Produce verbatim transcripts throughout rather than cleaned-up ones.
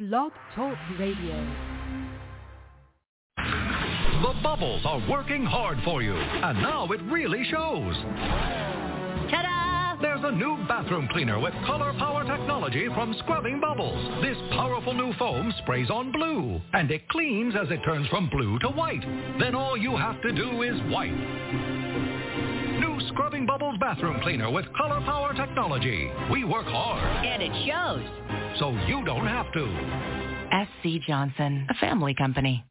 Blog Talk Radio. The bubbles are working hard for you, and now it really shows. Ta-da! There's a new bathroom cleaner with color power technology from Scrubbing Bubbles. This powerful new foam sprays on blue, and it cleans as it turns from blue to white. Then all you have to do is wipe. New Scrubbing Bubbles bathroom cleaner with color power technology. We work hard. And it shows. So you don't have to. S C. Johnson, a family company.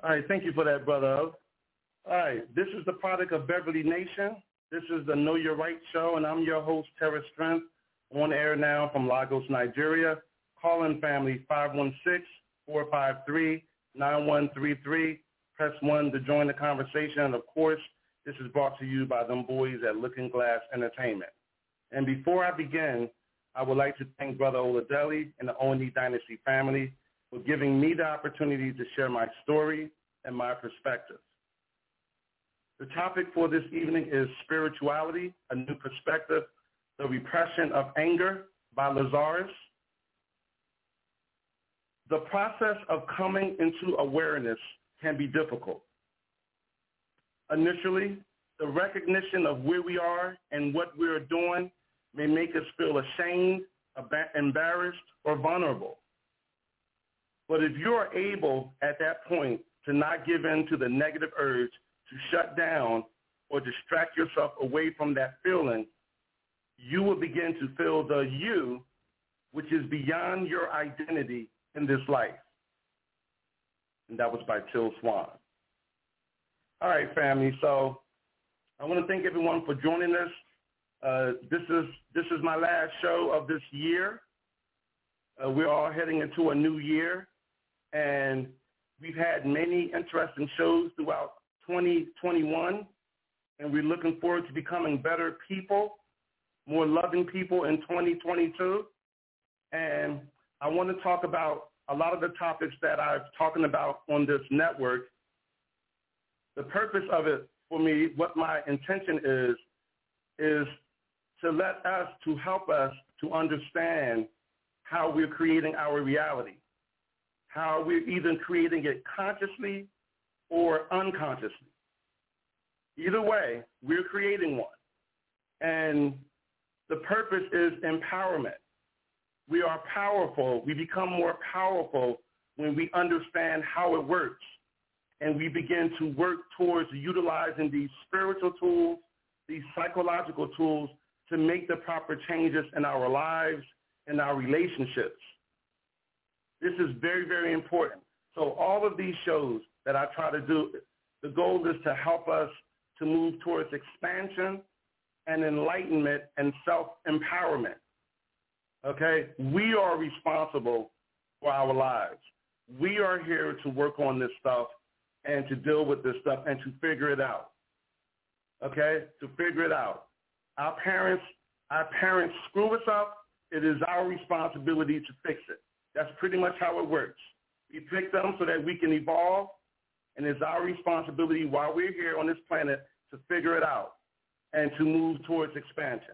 All right, thank you for that, brother. All right, this is the product of Beverly Nation. This is the Know Your Right show, and I'm your host, Terra Strength, on air now from Lagos, Nigeria. Call-in family five one six, four five three, nine one three three. Press one to join the conversation. And, of course, this is brought to you by them boys at Looking Glass Entertainment. And before I begin, I would like to thank Brother Oladelli and the O and E Dynasty family for giving me the opportunity to share my story and my perspective. The topic for this evening is Spirituality, a New Perspective, The Repression of Anger by Lazarus. The process of coming into awareness can be difficult. Initially, the recognition of where we are and what we're doing may make us feel ashamed, embarrassed, or vulnerable. But if you are able at that point to not give in to the negative urge to shut down or distract yourself away from that feeling, you will begin to feel the you, which is beyond your identity in this life. And that was by Till Swan. All right, family. So I want to thank everyone for joining us. Uh, this is this is my last show of this year. Uh, we're all heading into a new year, and we've had many interesting shows throughout twenty twenty-one, and we're looking forward to becoming better people, more loving people in twenty twenty-two. And I want to talk about a lot of the topics that I've talking about on this network. The purpose of it for me, what my intention is, is to let us, to help us to understand how we're creating our reality, how we're either creating it consciously or unconsciously. Either way, we're creating one. And the purpose is empowerment. We are powerful. We become more powerful when we understand how it works. And we begin to work towards utilizing these spiritual tools, these psychological tools to make the proper changes in our lives and our relationships. This is very, very important. So all of these shows that I try to do, the goal is to help us to move towards expansion and enlightenment and self-empowerment. Okay? We are responsible for our lives. We are here to work on this stuff and to deal with this stuff and to figure it out. Okay? To figure it out. Our parents, our parents screw us up. It is our responsibility to fix it. That's pretty much how it works. We pick them so that we can evolve, and it's our responsibility while we're here on this planet to figure it out and to move towards expansion.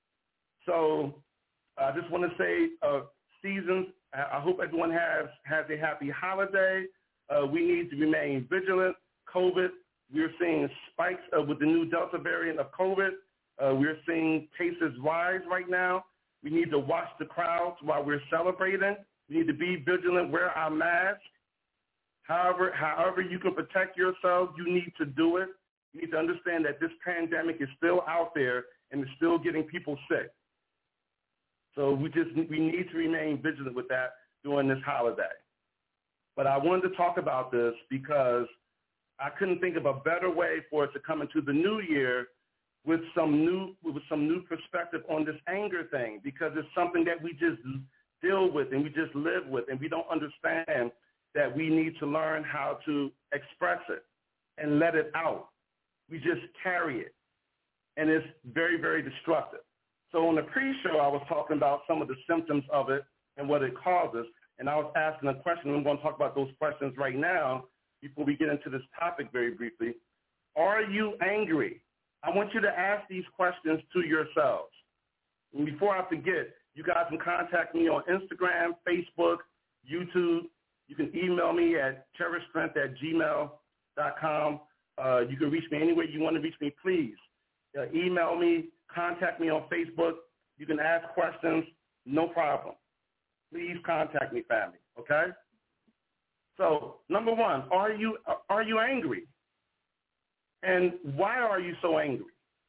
So I just want to say, uh, seasons, I hope everyone has, has a happy holiday. Uh, we need to remain vigilant. COVID, we're seeing spikes uh, with the new Delta variant of COVID. Uh, we're seeing cases rise right now. We need to watch the crowds while we're celebrating. We need to be vigilant, wear our masks. However, however you can protect yourself, you need to do it. You need to understand that this pandemic is still out there and is still getting people sick. So we just we need to remain vigilant with that during this holiday. But I wanted to talk about this because I couldn't think of a better way for us to come into the new year with some new with some new perspective on this anger thing, because it's something that we just deal with and we just live with, and we don't understand that we need to learn how to express it and let it out. We just carry it, and it's very, very destructive. So on the pre-show, I was talking about some of the symptoms of it and what it causes, and I was asking a question. I'm going to talk about those questions right now before we get into this topic very briefly. Are you angry? I want you to ask these questions to yourselves. And before I forget, you guys can contact me on Instagram, Facebook, YouTube. You can email me at terra strength at gmail dot com. Uh, you can reach me any way you want to reach me, please. Uh, email me, contact me on Facebook. You can ask questions, no problem. Please contact me, family, okay? So, number one, are you are you angry? And why are you so angry?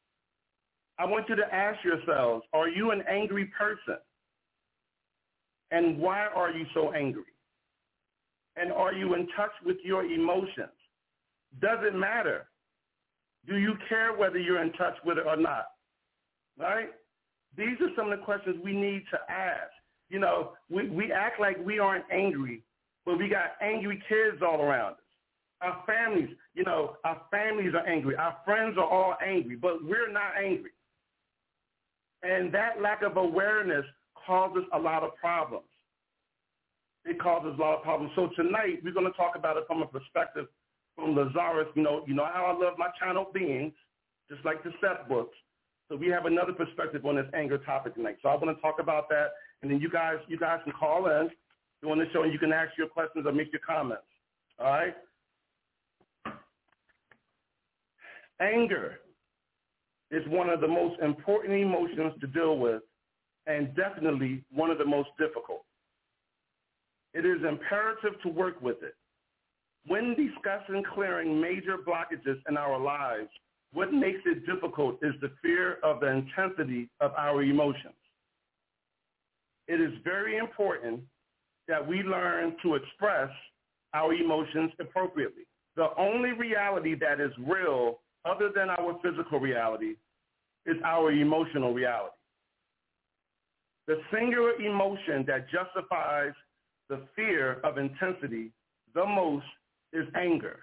I want you to ask yourselves, are you an angry person? And why are you so angry? And are you in touch with your emotions? Does it matter? Do you care whether you're in touch with it or not? Right? These are some of the questions we need to ask. You know, we, we act like we aren't angry, but we got angry kids all around us. Our families, you know, our families are angry. Our friends are all angry, but we're not angry. And that lack of awareness causes a lot of problems. It causes a lot of problems. So tonight, we're going to talk about it from a perspective from Lazarus. You know, you know how I love my channel beings, just like the Seth books. So we have another perspective on this anger topic tonight. So I want to talk about that, and then you guys, you guys can call in during the show, and you can ask your questions or make your comments. All right? Anger is one of the most important emotions to deal with, and definitely one of the most difficult. It is imperative to work with it. When discussing clearing major blockages in our lives, what makes it difficult is the fear of the intensity of our emotions. It is very important that we learn to express our emotions appropriately. The only reality that is real other than our physical reality is our emotional reality. The singular emotion that justifies the fear of intensity the most is anger.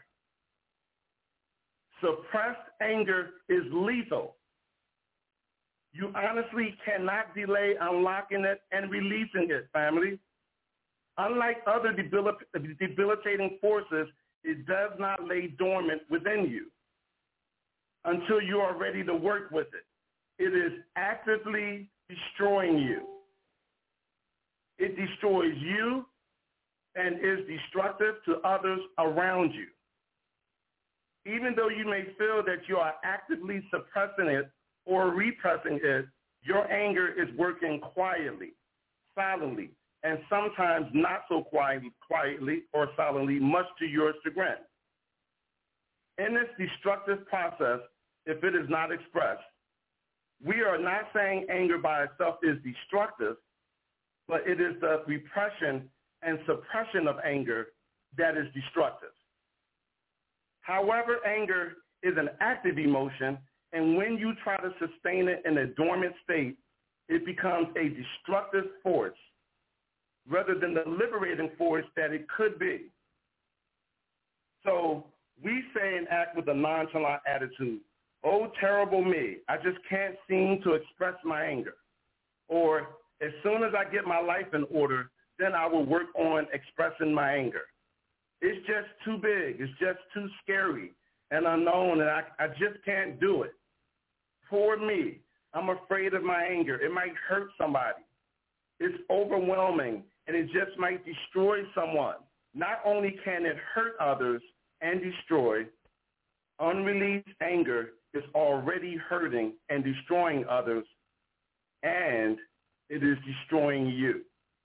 Suppressed anger is lethal. You honestly cannot delay unlocking it and releasing it, family. Unlike other debil- debilitating forces, it does not lay dormant within you until you are ready to work with it. It is actively destroying you. It destroys you and is destructive to others around you. Even though you may feel that you are actively suppressing it or repressing it, your anger is working quietly, silently, and sometimes not so quietly, quietly or silently, much to your chagrin. In this destructive process, if it is not expressed, we are not saying anger by itself is destructive, but it is the repression and suppression of anger that is destructive. However, anger is an active emotion, and when you try to sustain it in a dormant state, it becomes a destructive force rather than the liberating force that it could be. So we say and act with a nonchalant attitude. Oh, terrible me. I just can't seem to express my anger. Or as soon as I get my life in order, then I will work on expressing my anger. It's just too big. It's just too scary and unknown, and I, I just can't do it. Poor me. I'm afraid of my anger. It might hurt somebody. It's overwhelming, and it just might destroy someone. Not only can it hurt others and destroy, unreleased anger is already hurting and destroying others, and it is destroying you.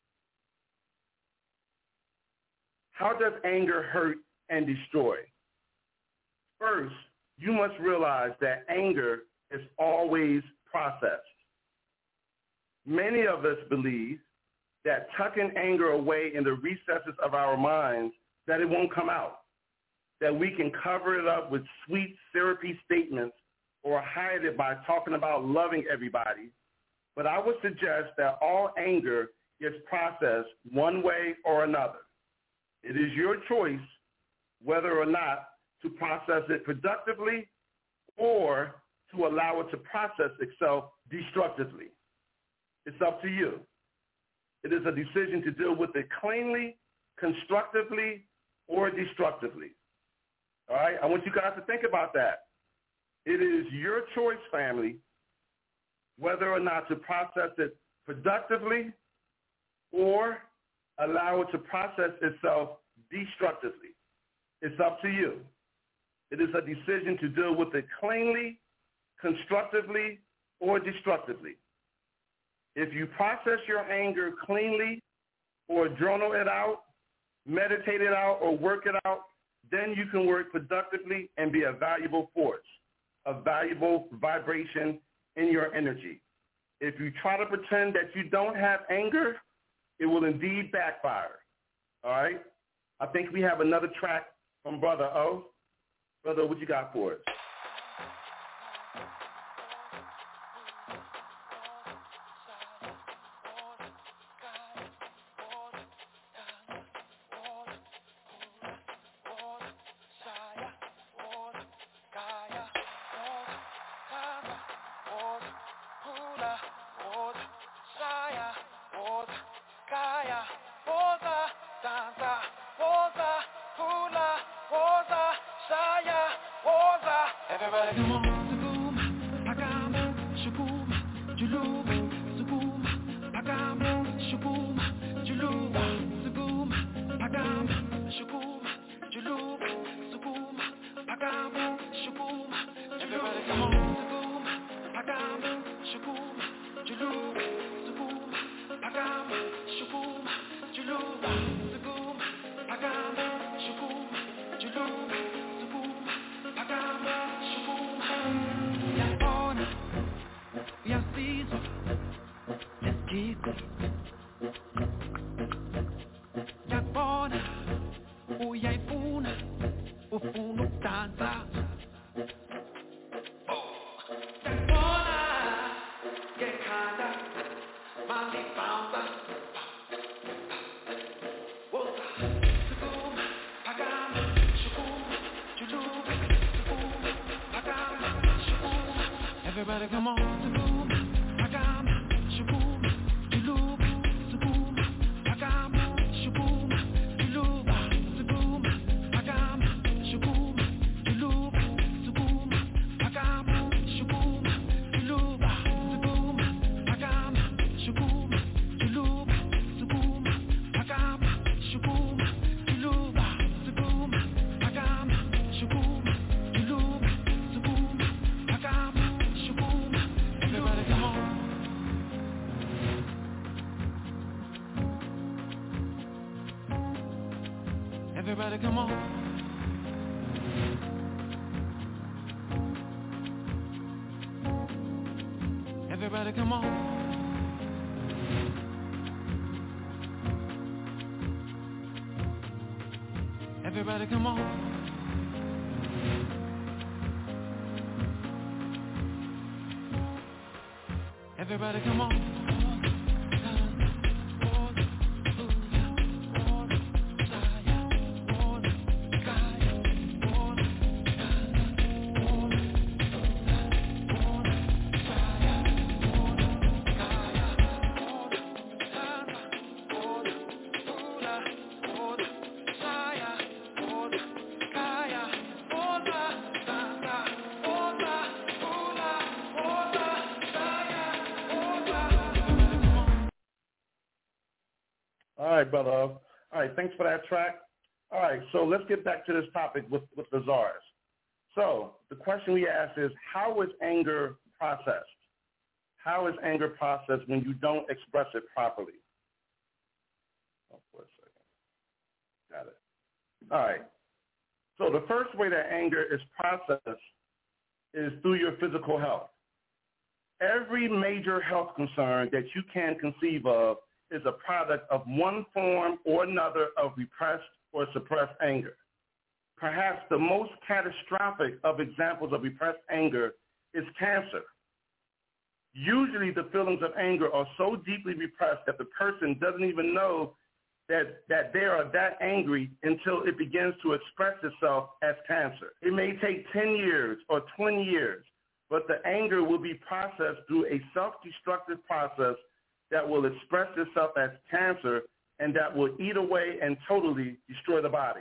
How does anger hurt and destroy? First, you must realize that anger is always processed. Many of us believe that tucking anger away in the recesses of our minds, that it won't come out, that we can cover it up with sweet, syrupy statements or hide it by talking about loving everybody. But I would suggest that all anger gets processed one way or another. It is your choice whether or not to process it productively or to allow it to process itself destructively. It's up to you. It is a decision to deal with it cleanly, constructively, or destructively. All right? I want you guys to think about that. It is your choice, family, whether or not to process it productively or allow it to process itself destructively. It's up to you. It is a decision to deal with it cleanly, constructively, or destructively. If you process your anger cleanly or journal it out, meditate it out, or work it out, then you can work productively and be a valuable force, a valuable vibration in your energy. If you try to pretend that you don't have anger, it will indeed backfire, all right? I think we have another track from Brother O. Brother, what you got for us? Everybody come on, Zoom, Pagam, Shaboom, Julub, Zoom, Pagam, Shaboom, Julub, Zoom, Pagam, Shaboom, Julub, Zoom, Pagam, Shaboom, Julub, Zoom, Pagam, Shaboom, Julub, Zoom, Pagam, Shaboom, Julub, Zoom, Pagam, Shaboom, Julub, Zoom, Pagam. Everybody come on. Everybody come on. Everybody come on. Everybody come on. Everybody come on. All right, brother. All right, thanks for that track. All right, so let's get back to this topic with, with the czars. So the question we ask is, how is anger processed? How is anger processed when you don't express it properly? Oh, for a second. Got it. All right. So the first way that anger is processed is through your physical health. Every major health concern that you can conceive of is a product of one form or another of repressed or suppressed anger. Perhaps the most catastrophic of examples of repressed anger is cancer. Usually the feelings of anger are so deeply repressed that the person doesn't even know that, that they are that angry until it begins to express itself as cancer. It may take ten years or twenty years, but the anger will be processed through a self-destructive process that will express itself as cancer and that will eat away and totally destroy the body.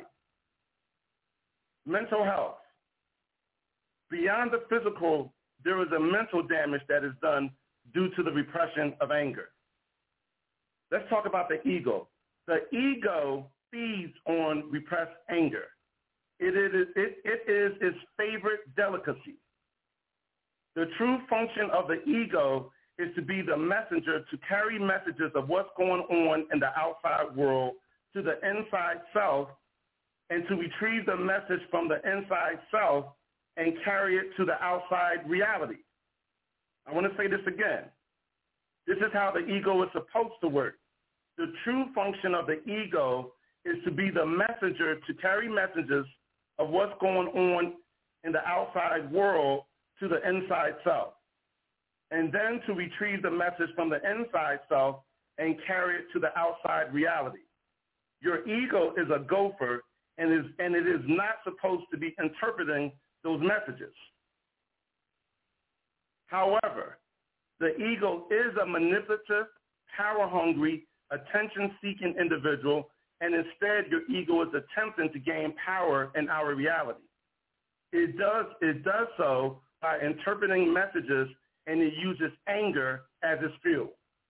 Mental health. Beyond the physical, there is a mental damage that is done due to the repression of anger. Let's talk about the ego. The ego feeds on repressed anger. It is, it, it is its favorite delicacy. The true function of the ego is to be the messenger to carry messages of what's going on in the outside world to the inside self and to retrieve the message from the inside self and carry it to the outside reality. I want to say this again. This is how the ego is supposed to work. The true function of the ego is to be the messenger, to carry messages of what's going on in the outside world to the inside self, and then to retrieve the message from the inside self and carry it to the outside reality. Your ego is a gopher, and, is, and it is not supposed to be interpreting those messages. However, the ego is a manipulative, power-hungry, attention-seeking individual, and instead your ego is attempting to gain power in our reality. It does, it does so by interpreting messages, and it uses anger as its fuel.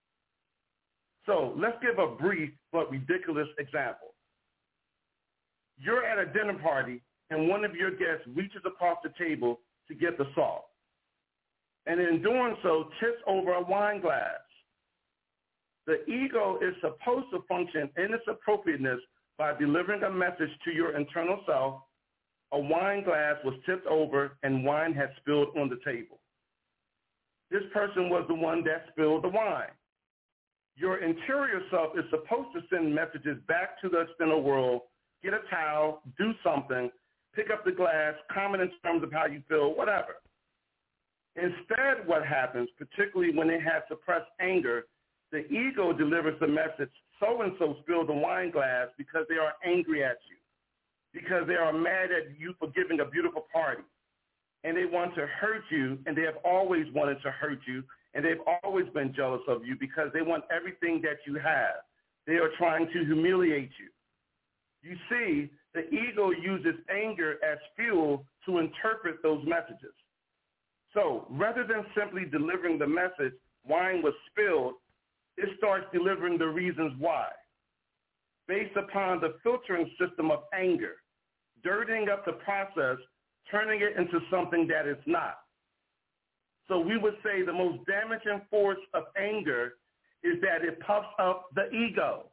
So let's give a brief but ridiculous example. You're at a dinner party, and one of your guests reaches across the table to get the salt, and in doing so, tips over a wine glass. The ego is supposed to function in its appropriateness by delivering a message to your internal self. A wine glass was tipped over, and wine had spilled on the table. This person was the one that spilled the wine. Your interior self is supposed to send messages back to the external world, get a towel, do something, pick up the glass, comment in terms of how you feel, whatever. Instead, what happens, particularly when it has suppressed anger, the ego delivers the message, so-and-so spilled the wine glass because they are angry at you, because they are mad at you for giving a beautiful party, and they want to hurt you, and they have always wanted to hurt you, and they've always been jealous of you because they want everything that you have. They are trying to humiliate you. You see, the ego uses anger as fuel to interpret those messages. So rather than simply delivering the message, wine was spilled, it starts delivering the reasons why, based upon the filtering system of anger, dirtying up the process, turning it into something that it's not. So we would say the most damaging force of anger is that it puffs up the ego.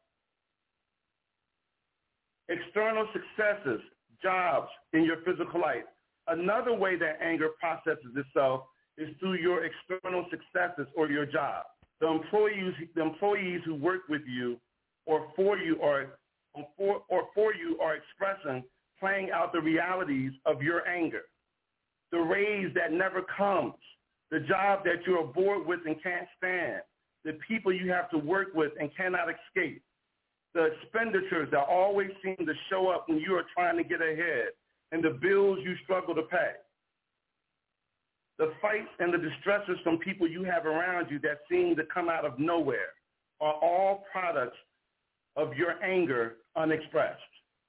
External successes, jobs in your physical life. Another way that anger processes itself is through your external successes or your job. The employees, the employees who work with you or for you are, or, or for you are expressing, playing out the realities of your anger. The raise that never comes, the job that you're bored with and can't stand, the people you have to work with and cannot escape, the expenditures that always seem to show up when you are trying to get ahead, and the bills you struggle to pay. The fights and the distresses from people you have around you that seem to come out of nowhere are all products of your anger unexpressed.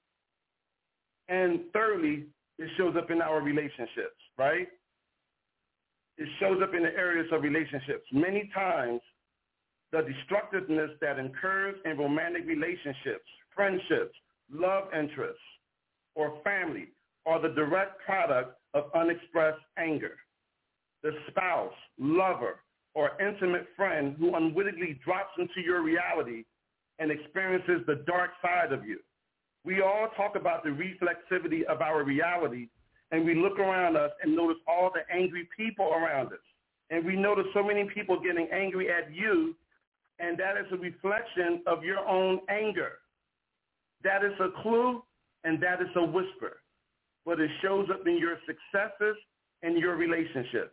And thirdly, it shows up in our relationships, right? It shows up in the areas of relationships. Many times, the destructiveness that occurs in romantic relationships, friendships, love interests, or family are the direct product of unexpressed anger. The spouse, lover, or intimate friend who unwittingly drops into your reality and experiences the dark side of you. We all talk about the reflexivity of our reality, and we look around us and notice all the angry people around us. And we notice so many people getting angry at you, and that is a reflection of your own anger. That is a clue, and that is a whisper. But it shows up in your successes and your relationships.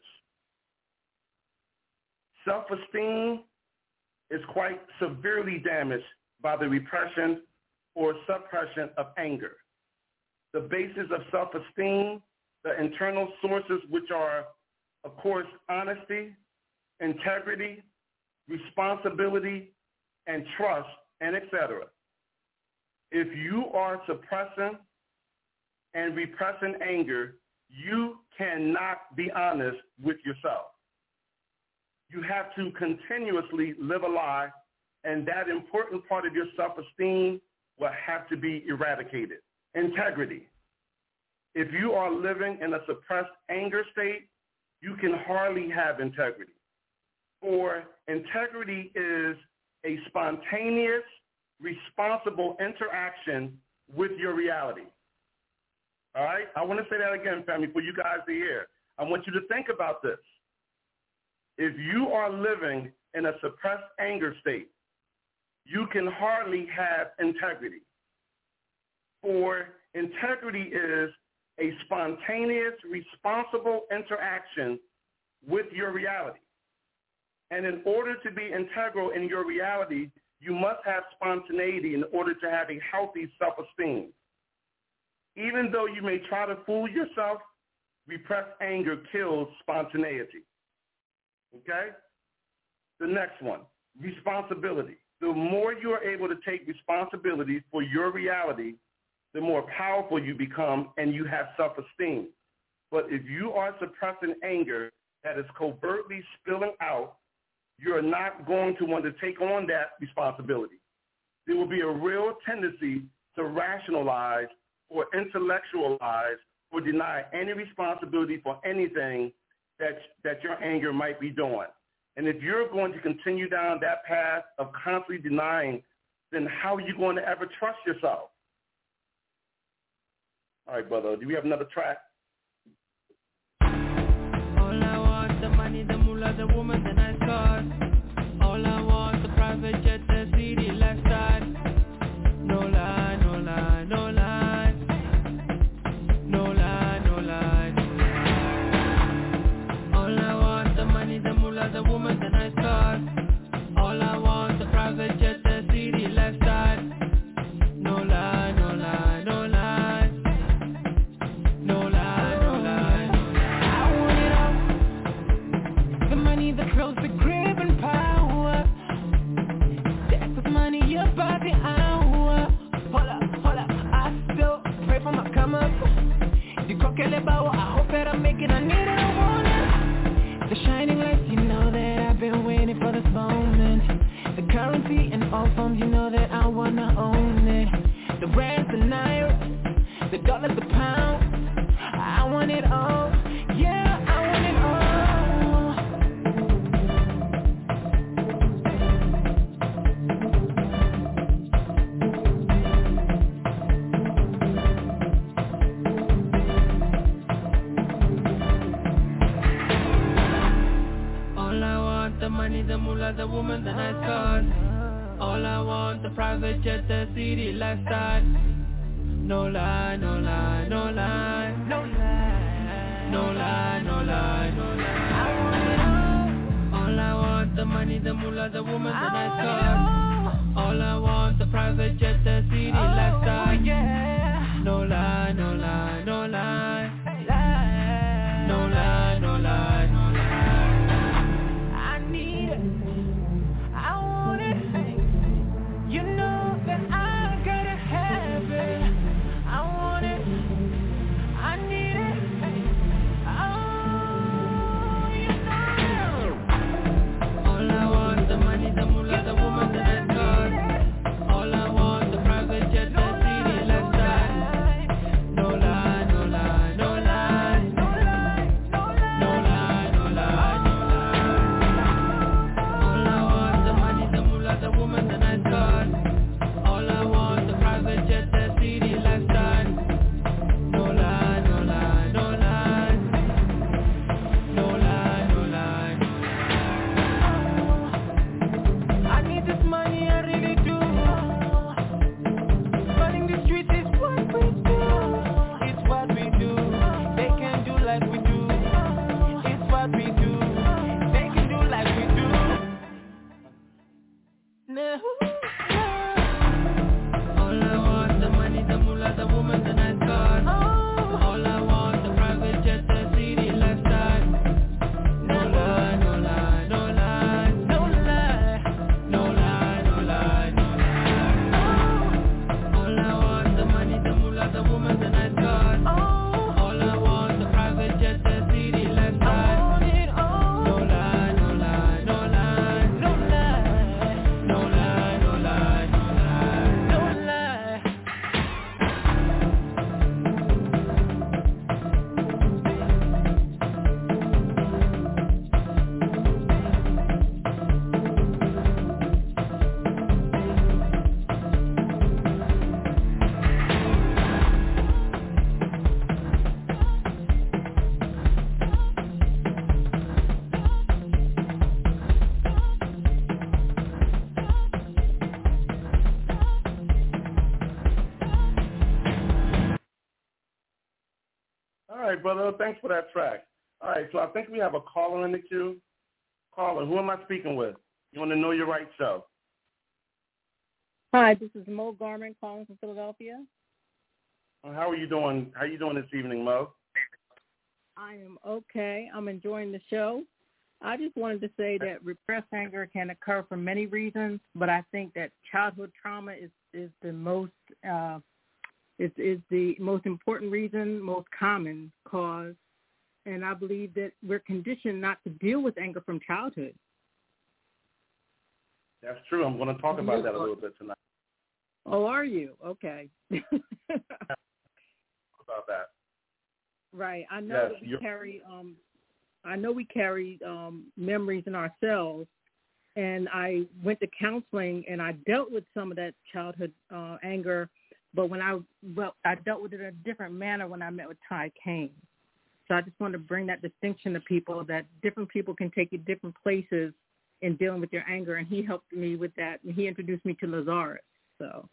Self-esteem is quite severely damaged by the repression or suppression of anger. The basis of self-esteem, the internal sources, which are, of course, honesty, integrity, responsibility, and trust, and et cetera. If you are suppressing and repressing anger, you cannot be honest with yourself. You have to continuously live a lie, and that important part of your self-esteem will have to be eradicated. Integrity. If you are living in a suppressed anger state, you can hardly have integrity. For integrity is a spontaneous, responsible interaction with your reality. All right? I want to say that again, family, for you guys to hear. I want you to think about this. If you are living in a suppressed anger state, you can hardly have integrity. For integrity is a spontaneous, responsible interaction with your reality. And in order to be integral in your reality, you must have spontaneity in order to have a healthy self-esteem. Even though you may try to fool yourself, repressed anger kills spontaneity. Okay? The next one, responsibility. The more you are able to take responsibility for your reality, the more powerful you become and you have self-esteem. But if you are suppressing anger that is covertly spilling out, you're not going to want to take on that responsibility. There will be a real tendency to rationalize or intellectualize or deny any responsibility for anything that, that your anger might be doing. And if you're going to continue down that path of constantly denying, then how are you going to ever trust yourself? All right, brother, do we have another track? All I want, the money, the moolah, the woman, the nice cars. All I want, the private jet, the city lifestyle. No lie, no lie, no lie. No lie, no lie, no lie. All I want, the money, the moolah, the woman, the nice cars. All I want, the private jet, the city lifestyle. No lie, no lie, no lie. No lie, no lie, no lie. I want it all. The money, the clothes, the crib and power. That's with money, your body hour. Hold up, hold up, I still pray for my come up. The coquele bow, I hope that I make it, I need it, I want it. The shining lights, you know that I've been waiting for this moment. The currency in all forms, you know that I wanna own it. The rands, the naira, the dollars, the pound. I want it all, yeah, I want it all. All I want, the money, the moolah, the woman, the nice cars. All I want, the private jet, the city lifestyle. No lie, no lie, no lie. No lie, no lie, no lie, no lie. I want it all. All I want, the money, the moolah, the woman, the nice car. All I want, the private jet, the city oh, lifestyle. Yeah. No lie, no lie, no lie. No lie, no lie, no lie. I need it. I want it. You know that I gotta have it. I want it, I need it, oh, you know. All I want, the money, the moolah, the woman, the nice cars. All I want, the private jet, the city lifestyle. No lie, no lie, no lie. No lie, no lie, no lie, no lie. All I want, the money, the moolah, the woman, the nice cars. All I want, the private jet, the city lifestyle. No lie, no lie, no lie. No lie, no lie, no lie. I need this money, I really do. Running the streets is what we do. It's what we do. They can do like we do. It's what we do. They can do like we do. No. All I want, the money, the moolah, the woman, the nice cars. All I want, the private jet, the city lifestyle. No lie, no lie, no lie. No lie, no lie, no lie, no lie. All I want, the money, the moolah, the woman, the nice cars. All I want, the private jet, the city lifestyle. I want it all. thanks for that track. All right, so I think we have a caller in the queue. Caller, who am I speaking with? You want to know your right show? Hi, this is Mo Garment calling from Philadelphia. How are you doing? How are you doing this evening, Mo? I am okay. I'm enjoying the show. I just wanted to say that repressed anger can occur for many reasons, but I think that childhood trauma is, is the most uh, is, is the most important reason, most common cause, and I believe that we're conditioned not to deal with anger from childhood. That's true. I'm going to talk about that a little bit tonight. Oh, are you? Okay. About that. Right. I know Yes, that we you're... carry um I know we carry um memories in ourselves, and I went to counseling and I dealt with some of that childhood uh, anger, but when I well I dealt with it in a different manner when I met with Ty Kane. So I just wanted to bring that distinction to people, that different people can take you different places in dealing with your anger, and he helped me with that, and he introduced me to Lazarus. So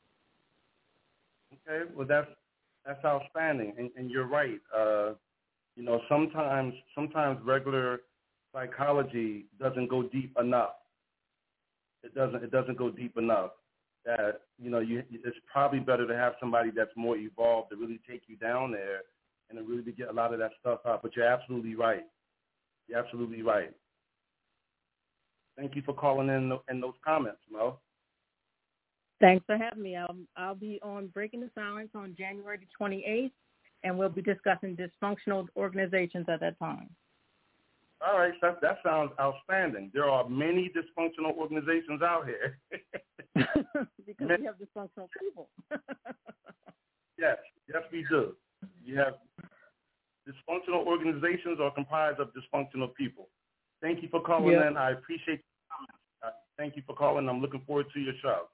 okay, well that's That's outstanding, and, and you're right. Uh, you know, sometimes sometimes regular psychology doesn't go deep enough. It doesn't it doesn't go deep enough. That you know, you, it's probably better to have somebody that's more evolved to really take you down there and to really get a lot of that stuff out. But you're absolutely right. You're absolutely right. Thank you for calling in in those comments, Mo. Thanks for having me. I'll, I'll be on Breaking the Silence on January the twenty-eighth, and we'll be discussing dysfunctional organizations at that time. All right, that, that sounds outstanding. There are many dysfunctional organizations out here. Because we have dysfunctional people. Yes, yes we do. You have dysfunctional organizations are comprised of dysfunctional people. Thank you for calling yep. in. I appreciate your comments. Uh, thank you for calling. I'm looking forward to your show.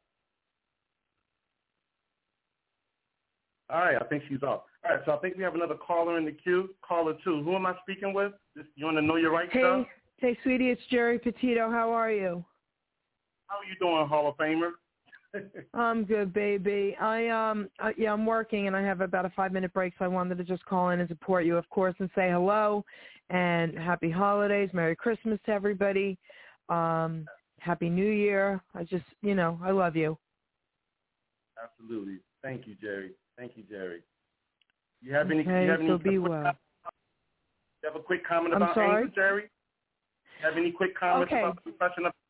All right, I think she's off. All right, so I think we have another caller in the queue. Caller two. Who am I speaking with? You want to know your right hey, stuff? Hey, sweetie, it's Jerry Petito. How are you? How are you doing, Hall of Famer? I'm good, baby. I um, uh, yeah, I'm working, and I have about a five-minute break, so I wanted to just call in and support you, of course, and say hello, and happy holidays, Merry Christmas to everybody, um, Happy New Year. I just, you know, I love you. Absolutely. Thank you, Jerry. Thank you, Jerry. You have any? Okay, you have any? so be well. You have a quick comment I'm about sorry? anger, Jerry? You have any quick comments Okay. about the suppression of?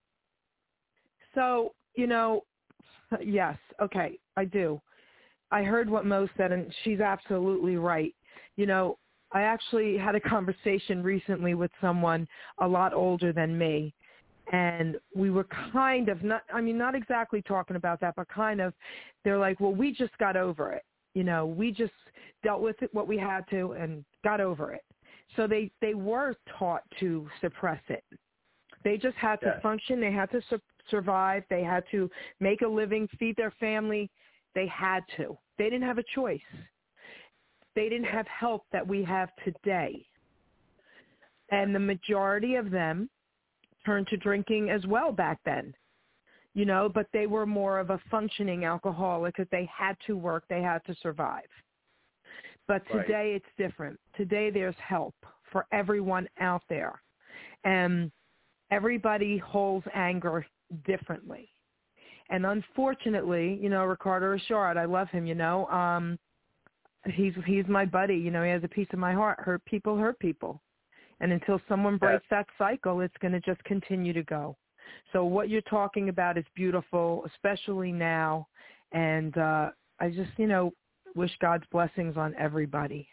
So, you know, yes, okay, I do. I heard what Mo said, and she's absolutely right. You know, I actually had a conversation recently with someone a lot older than me, and we were kind of, not, I mean, not exactly talking about that, but kind of, they're like, well, we just got over it. You know, we just dealt with it, what we had to, and got over it. So they, they were taught to suppress it. They just had to yes. function. They had to su- survive. They had to make a living, feed their family. They had to. They didn't have a choice. They didn't have help that we have today. And the majority of them turned to drinking as well back then, you know, but they were more of a functioning alcoholic because they had to work, they had to survive. But today right. it's different. Today there's help for everyone out there. And everybody holds anger differently. And unfortunately, you know, Ricardo Richard, I love him, you know, um, he's he's my buddy, you know, he has a piece of my heart. Hurt people hurt people. And until someone breaks yes. that cycle, it's going to just continue to go. So what you're talking about is beautiful, especially now. And uh, I just, you know, wish God's blessings on everybody.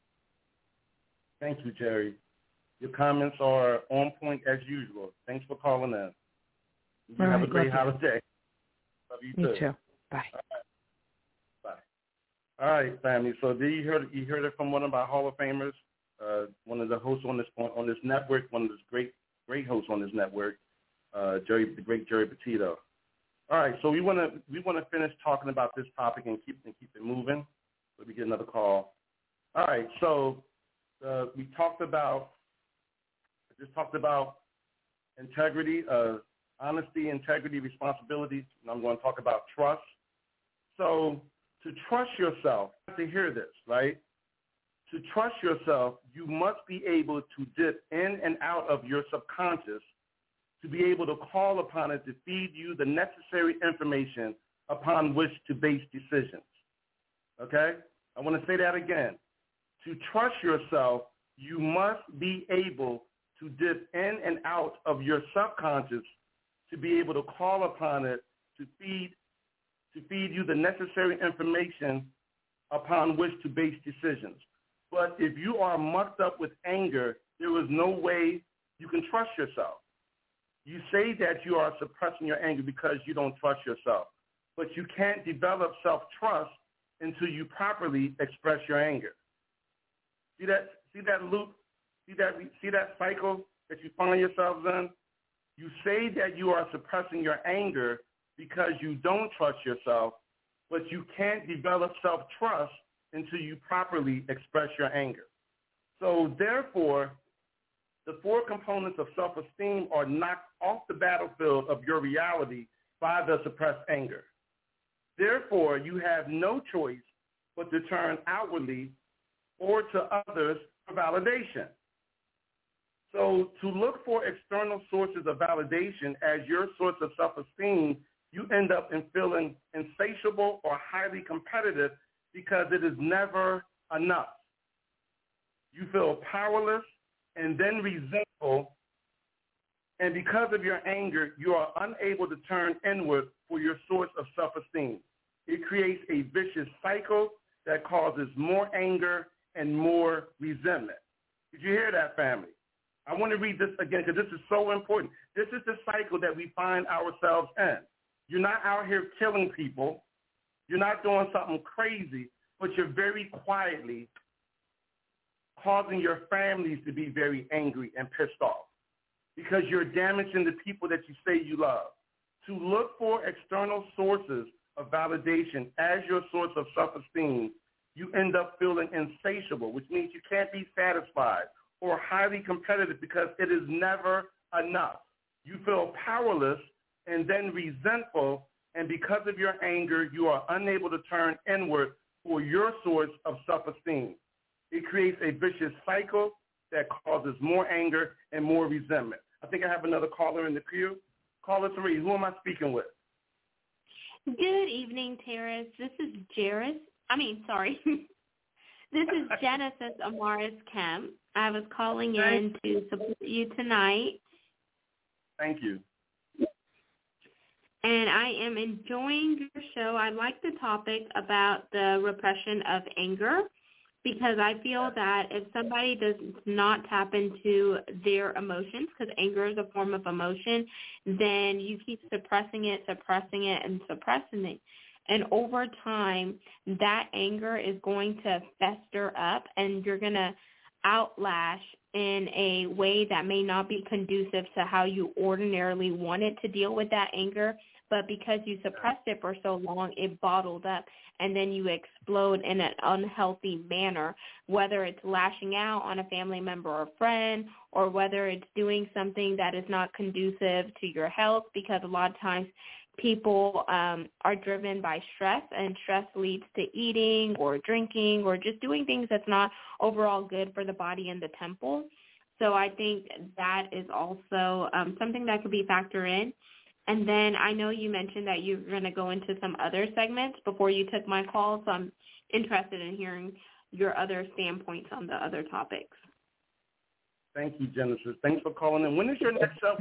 Thank you, Jerry. Your comments are on point as usual. Thanks for calling in. You All have right, a great love holiday. Love you too. You too. Bye. All right. Bye. All right, family. So did you heard you heard it from one of our Hall of Famers, uh, one of the hosts on this on this network, one of the great great hosts on this network, uh, Jerry, the great Jerry Petito. All right, so we want to we want to finish talking about this topic and keep and keep it moving. Let me get another call. All right, so uh, we talked about just talked about integrity, uh, honesty, integrity, responsibility, and I'm going to talk about trust. So to trust yourself, you have to hear this, right? To trust yourself, you must be able to dip in and out of your subconscious to be able to call upon it to feed you the necessary information upon which to base decisions. Okay? I want to say that again. To trust yourself, you must be able to dip in and out of your subconscious to be able to call upon it to feed to feed you the necessary information upon which to base decisions. But if you are mucked up with anger, there is no way you can trust yourself. You say that you are suppressing your anger because you don't trust yourself, but you can't develop self-trust until you properly express your anger. See that? See that loop? See that? See that cycle that you find yourselves in? You say that you are suppressing your anger because you don't trust yourself, but you can't develop self-trust until you properly express your anger. So therefore, the four components of self-esteem are knocked off the battlefield of your reality by the suppressed anger. Therefore, you have no choice but to turn outwardly or to others for validation. So to look for external sources of validation as your source of self-esteem, you end up in feeling insatiable or highly competitive because it is never enough. You feel powerless and then resentful, and because of your anger, you are unable to turn inward for your source of self-esteem. It creates a vicious cycle that causes more anger and more resentment. Did you hear that, family? I want to read this again because this is so important. This is the cycle that we find ourselves in. You're not out here killing people. You're not doing something crazy, but you're very quietly causing your families to be very angry and pissed off because you're damaging the people that you say you love. To look for external sources of validation as your source of self-esteem, you end up feeling insatiable, which means you can't be satisfied, or highly competitive because it is never enough. You feel powerless and then resentful, and because of your anger, you are unable to turn inward for your source of self-esteem. It creates a vicious cycle that causes more anger and more resentment. I think I have another caller in the queue. Caller three, who am I speaking with? Good evening, Terrace. This is Jairus. I mean, sorry. This is Genesis Amaris Kemp. I was calling in to support you tonight. Thank you. And I am enjoying your show. I like the topic about the repression of anger because I feel that if somebody does not tap into their emotions, because anger is a form of emotion, then you keep suppressing it, suppressing it, and suppressing it. And over time, that anger is going to fester up, and you're going to outlash in a way that may not be conducive to how you ordinarily wanted to deal with that anger. But because you suppressed it for so long, it bottled up, and then you explode in an unhealthy manner, whether it's lashing out on a family member or friend, or whether it's doing something that is not conducive to your health, because a lot of times people um, are driven by stress, and stress leads to eating or drinking or just doing things that's not overall good for the body and the temple. So I think that is also um, something that could be factored in. And then I know you mentioned that you're going to go into some other segments before you took my call, so I'm interested in hearing your other standpoints on the other topics. Thank you, Genesis. Thanks for calling in. When is your next show?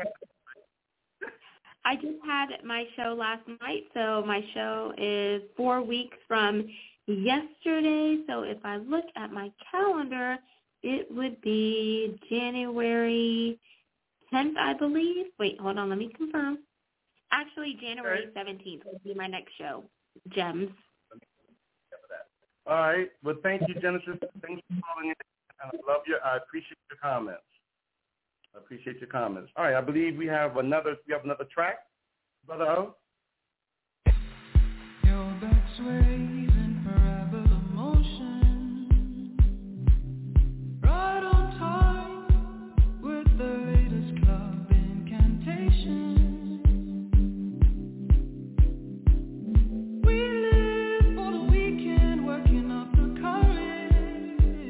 I just had my show last night, so my show is four weeks from yesterday. So if I look at my calendar, it would be January tenth, I believe. Wait, hold on, let me confirm. Actually, January seventeenth would be my next show, Gems. All right. Well, thank you, Genesis. Thanks for calling in. I love you. I appreciate your comments. I appreciate your comments. All right. I believe we have another. We have another track, Brother O. Your back sways in forever emotion. Right on time with the latest club incantation. We live for the weekend, working up the courage.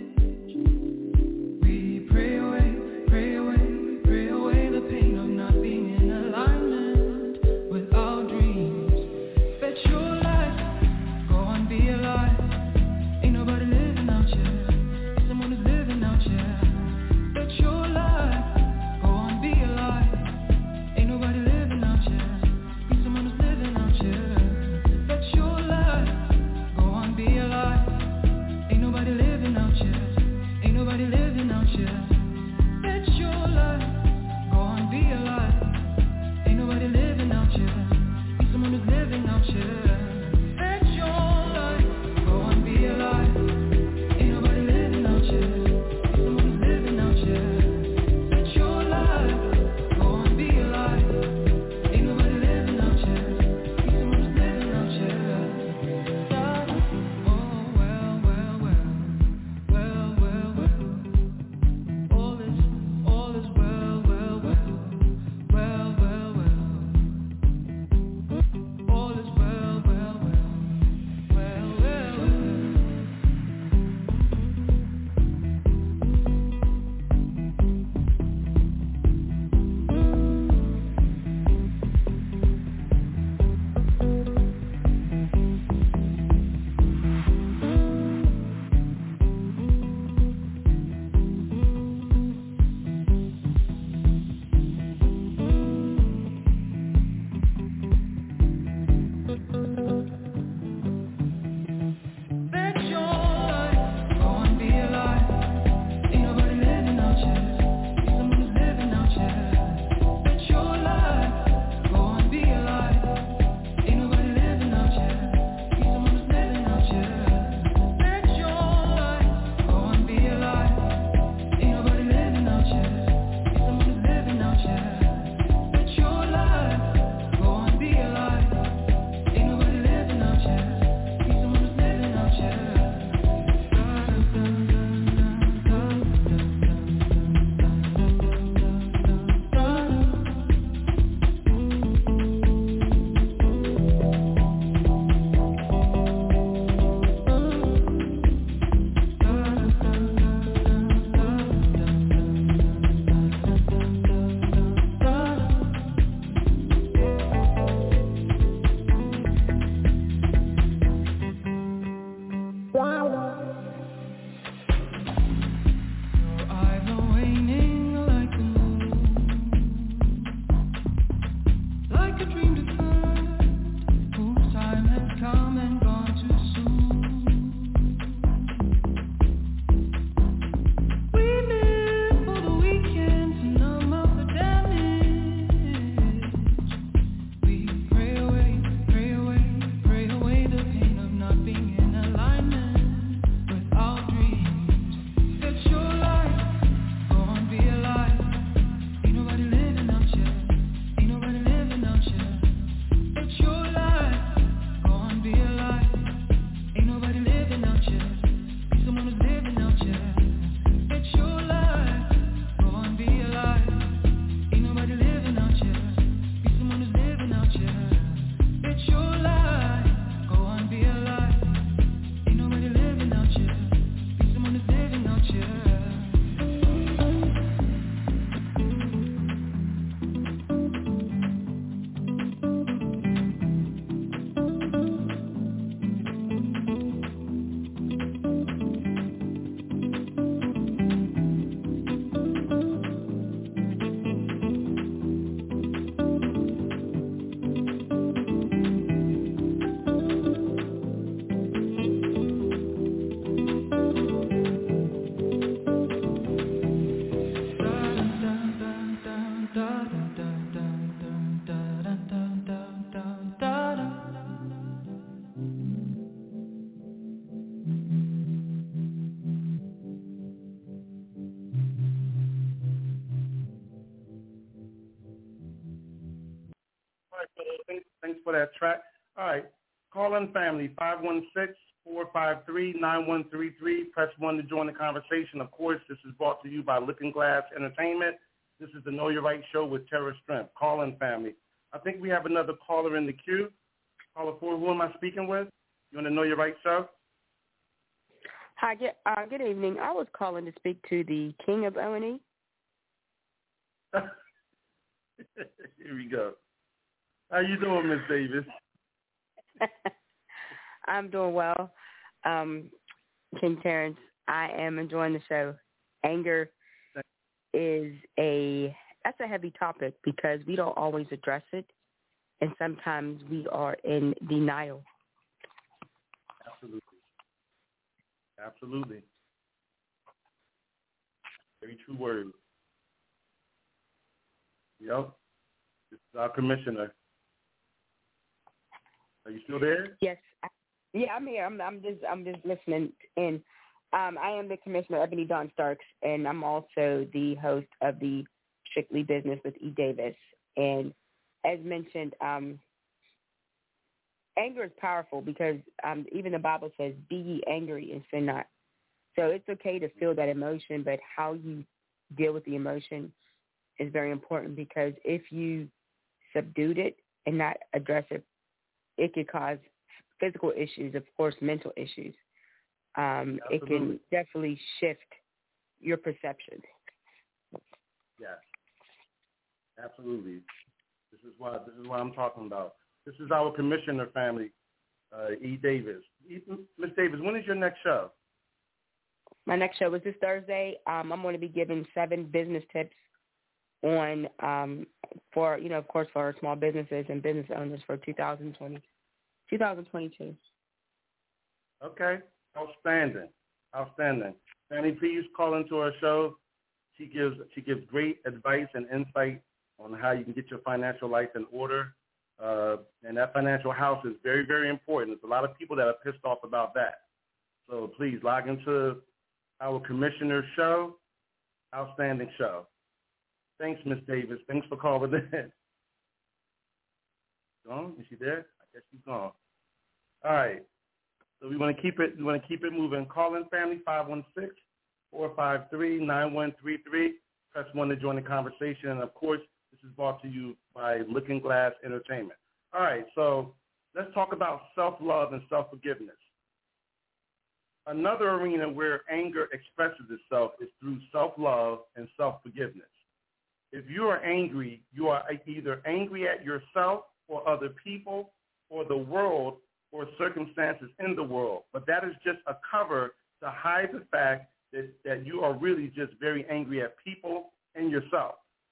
Thanks, thanks for that track. All right. Call in family, five one six, four five three, nine one three three. Press one to join the conversation. Of course, this is brought to you by Looking Glass Entertainment. This is the Know Your Right show with Tara Strength. Call in family. I think we have another caller in the queue. Caller four, who am I speaking with? You want to Know Your Right show? Hi, good, uh, good evening. I was calling to speak to the King of O and E. Here we go. How you doing, Miss Davis? I'm doing well. Um, King Terrence, I am enjoying the show. Anger is a, that's a heavy topic because we don't always address it, and sometimes we are in denial. Absolutely. Absolutely. Very true word. Yep. This is our commissioner. Are you still there? Yes. Yeah, I'm here. I'm, I'm just I'm just listening in. Um, I am the commissioner, Ebony Dawn Starks, and I'm also the host of the Strictly Business with E. Davis. And as mentioned, um, anger is powerful because um, even the Bible says, be ye angry and sin not. So it's okay to feel that emotion, but how you deal with the emotion is very important because if you subdued it and not address it, it could cause physical issues, of course, mental issues. Um, it can definitely shift your perception. Yes, absolutely. This is what this is what I'm talking about. This is our commissioner family, uh, E. Davis. Miss Davis, when is your next show? My next show is this Thursday. Um, I'm going to be giving seven business tips on um, for you know, of course, for our small businesses and business owners for two thousand twenty, two thousand twenty-two. Okay. Outstanding. Outstanding. Fanny, please call into our show. She gives she gives great advice and insight on how you can get your financial life in order. Uh, and that financial house is very, very important. There's a lot of people that are pissed off about that. So please log into our commissioner's show. Outstanding show. Thanks, Miss Davis. Thanks for calling in. Gone? Is she there? I guess she's gone. All right. So we want to keep it. We want to keep it moving. Call in family five one six, four five three, nine one three three. Press one to join the conversation. And of course, this is brought to you by Looking Glass Entertainment. All right. So let's talk about self-love and self-forgiveness. Another arena where anger expresses itself is through self-love and self-forgiveness. If you are angry, you are either angry at yourself or other people or the world or circumstances in the world. But that is just a cover to hide the fact that, that you are really just very angry at people and yourself.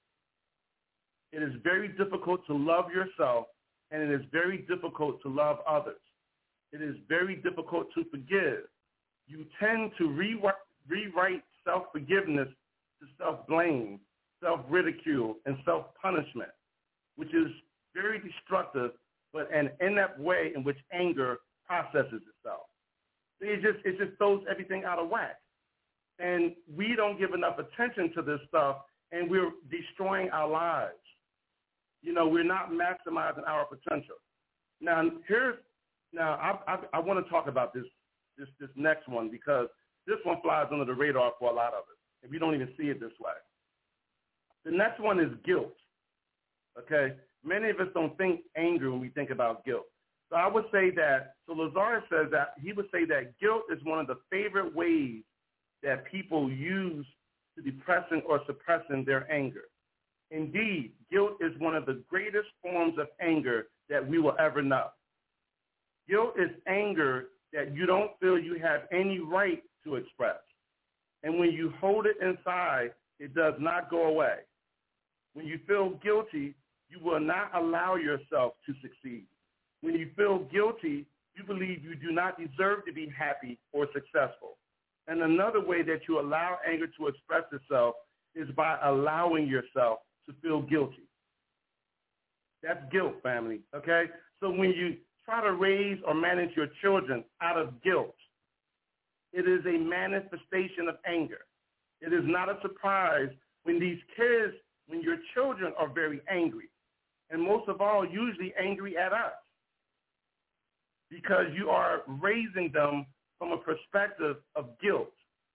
It is very difficult to love yourself, and it is very difficult to love others. It is very difficult to forgive. You tend to rewrite, rewrite self-forgiveness to self-blame, self-ridicule, and self-punishment, which is very destructive, but an inept way in which anger processes itself. It just, it just throws everything out of whack. And we don't give enough attention to this stuff, and we're destroying our lives. You know, we're not maximizing our potential. Now, here's, now I, I, I want to talk about this, this, this next one because this one flies under the radar for a lot of us, and we don't even see it this way. The next one is guilt, okay? Many of us don't think anger when we think about guilt. So I would say that, so Lazarus says that, he would say that guilt is one of the favorite ways that people use to depressing or suppressing their anger. Indeed, guilt is one of the greatest forms of anger that we will ever know. Guilt is anger that you don't feel you have any right to express. And when you hold it inside, it does not go away. When you feel guilty, you will not allow yourself to succeed. When you feel guilty, you believe you do not deserve to be happy or successful. And another way that you allow anger to express itself is by allowing yourself to feel guilty. That's guilt, family, okay? So when you try to raise or manage your children out of guilt, it is a manifestation of anger. It is not a surprise when these kids, when your children are very angry. and most of all, usually angry at us, because you are raising them from a perspective of guilt.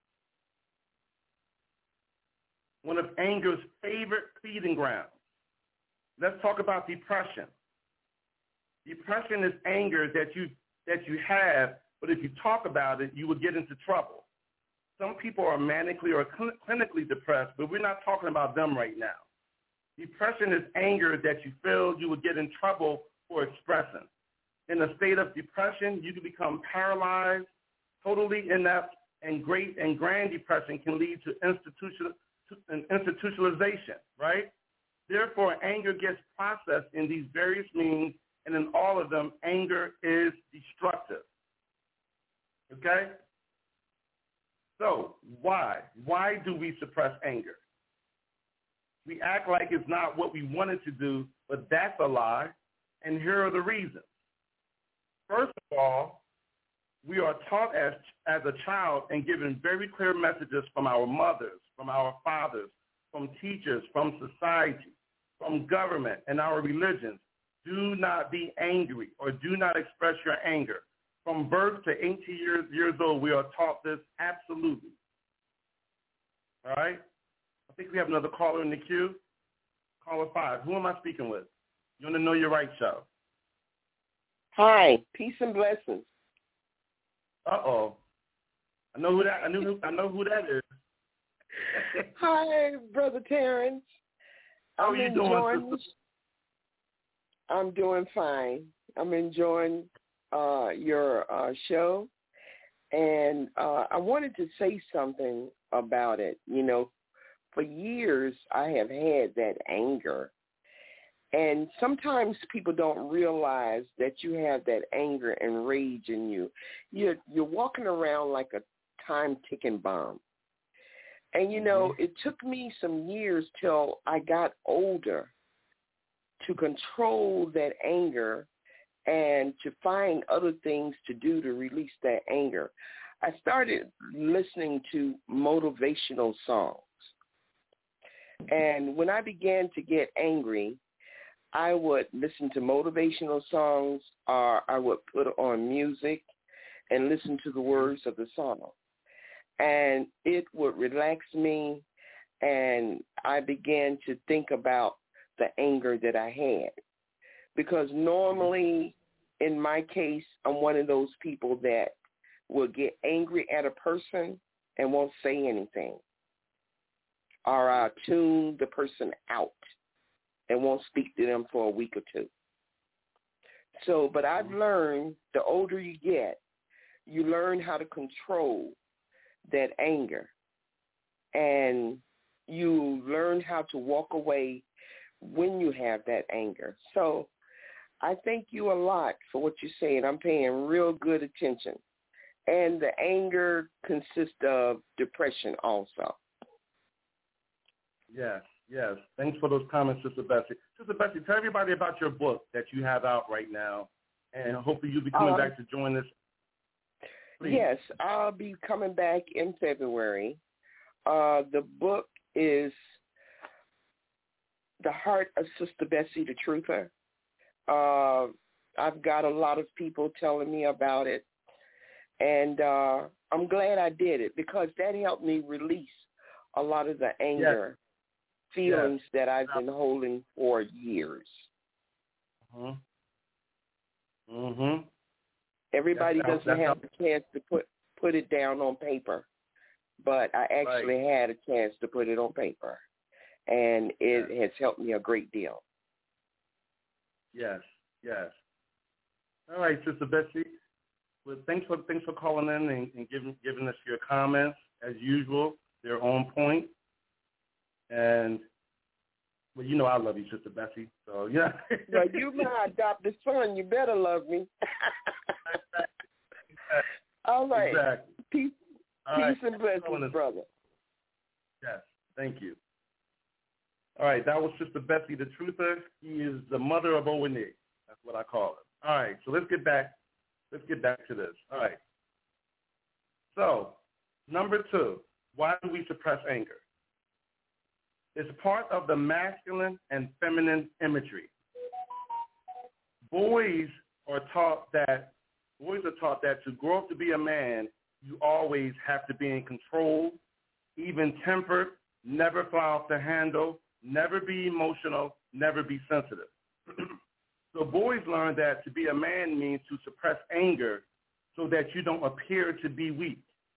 One of anger's favorite feeding grounds. Let's talk about depression. Depression is anger that you that you have, but if you talk about it, you will get into trouble. Some people are manically or cl- clinically depressed, but we're not talking about them right now. Depression is anger that you feel you will get in trouble for expressing. In a state of depression, you can become paralyzed, totally inept, and great and grand depression can lead to institutional, to institutionalization, right? Therefore, anger gets processed in these various means, and in all of them, anger is destructive. Okay? So why? Why do we suppress anger? We act like it's not what we wanted to do, but that's a lie, and here are the reasons. First of all, we are taught as, as a child and given very clear messages from our mothers, from our fathers, from teachers, from society, from government, and our religions. Do not be angry or do not express your anger. From birth to eighteen years, years old, we are taught this absolutely. All right? I think we have another caller in the queue. Caller five. Who am I speaking with? You want to know your right show. Hi. Peace and blessings. Uh-oh. I know who that I knew who, I know who that is. Hi, Brother Terrence. How I'm are you enjoying, doing, sister? I'm doing fine. I'm enjoying uh, your uh, show, and uh, I wanted to say something about it. You know, for years I have had that anger, and sometimes people don't realize that you have that anger and rage in you. You're, you're walking around like a time-ticking bomb. And, you know, it took me some years till I got older to control that anger and to find other things to do to release that anger. I started listening to motivational songs. And when I began to get angry, I would listen to motivational songs, or I would put on music and listen to the words of the song. And it would relax me, and I began to think about the anger that I had. Because normally, in my case, I'm one of those people that will get angry at a person and won't say anything. Or I'll tune the person out and won't speak to them for a week or two. So, but I've learned the older you get, you learn how to control that anger, and you learn how to walk away when you have that anger. So I thank you a lot for what you're saying. I'm paying real good attention. And the anger consists of depression also. Yes, yes. Thanks for those comments, Sister Bessie. Sister Bessie, tell everybody about your book that you have out right now, and hopefully you'll be coming uh, back to join us. Please. Yes, I'll be coming back in February. Uh, the book is The Heart of Sister Bessie the Truther. Uh, I've got a lot of people telling me about it, and uh, I'm glad I did it because that helped me release a lot of the anger yes. feelings yes. that I've been holding for years. Mm-hmm. Mm-hmm. Everybody that's doesn't how, have a chance to put, put it down on paper, but I actually right. had a chance to put it on paper, and it yes. has helped me a great deal. Yes, yes. All right, Sister Bessie. Well, thanks for thanks for calling in and, and giving giving us your comments as usual. They're on point, and well, you know I love you, Sister Bessie. So yeah. Well, you my adopted son. You better love me. All right. Exactly. Peace, All peace right. and blessings, brother. Yes. Thank you. All right, that was Sister Bessie the Truther. He is the mother of Owenee. That's what I call her. All right, so let's get back. Let's get back to this. All right. So, number two, why do we suppress anger? It's part of the masculine and feminine imagery. boys are taught that boys are taught that to grow up to be a man, you always have to be in control, even-tempered, never fly off the handle, never be emotional, never be sensitive. So boys learn that to be a man means to suppress anger so that you don't appear to be weak.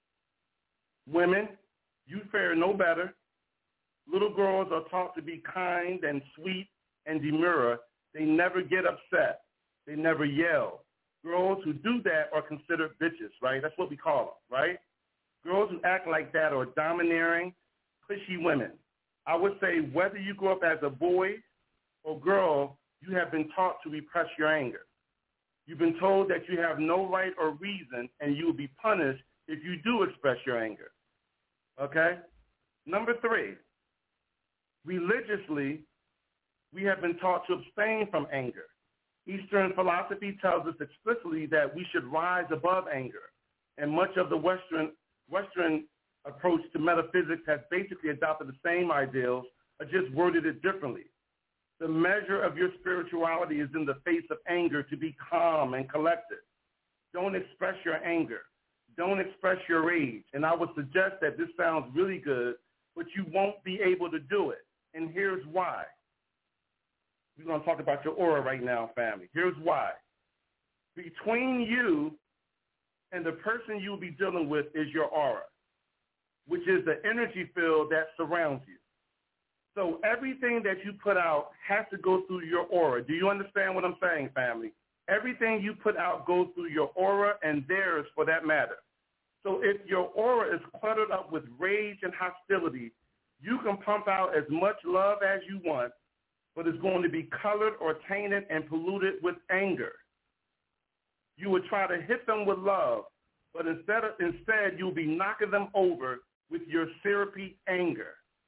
Women, you fare no better. Little girls are taught to be kind and sweet and demure. They never get upset. They never yell. Girls who do that are considered bitches, right? That's what we call them, right? Girls who act like that are domineering, pushy women. I would say whether you grow up as a boy or girl, you have been taught to repress your anger. You've been told that you have no right or reason and you will be punished if you do express your anger. Okay? Number three, religiously, we have been taught to abstain from anger. Eastern philosophy tells us explicitly that we should rise above anger, and much of the Western Western approach to metaphysics has basically adopted the same ideals, or just worded it differently. The measure of your spirituality is in the face of anger to be calm and collected. Don't express your anger. Don't express your rage. And I would suggest that this sounds really good, but you won't be able to do it. And here's why. We're going to talk about your aura right now, family. Here's why. Between you and the person you'll be dealing with is your aura, which is the energy field that surrounds you. So everything that you put out has to go through your aura. Do you understand what I'm saying, family? Everything you put out goes through your aura and theirs for that matter. So if your aura is cluttered up with rage and hostility, you can pump out as much love as you want, but it's going to be colored or tainted and polluted with anger. You would try to hit them with love, but instead, of, instead you'll be knocking them over with your syrupy anger.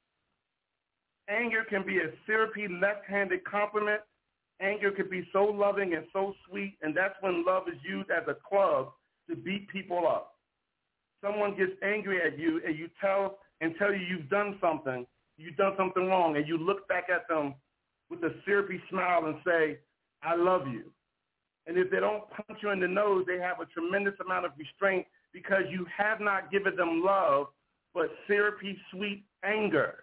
Anger can be a syrupy left-handed compliment. Anger can be so loving and so sweet, and that's when love is used as a club to beat people up. Someone gets angry at you, and you tell and tell you you've done something, you've done something wrong, and you look back at them with a syrupy smile and say, I love you. And if they don't punch you in the nose, they have a tremendous amount of restraint because you have not given them love, but syrupy, sweet anger.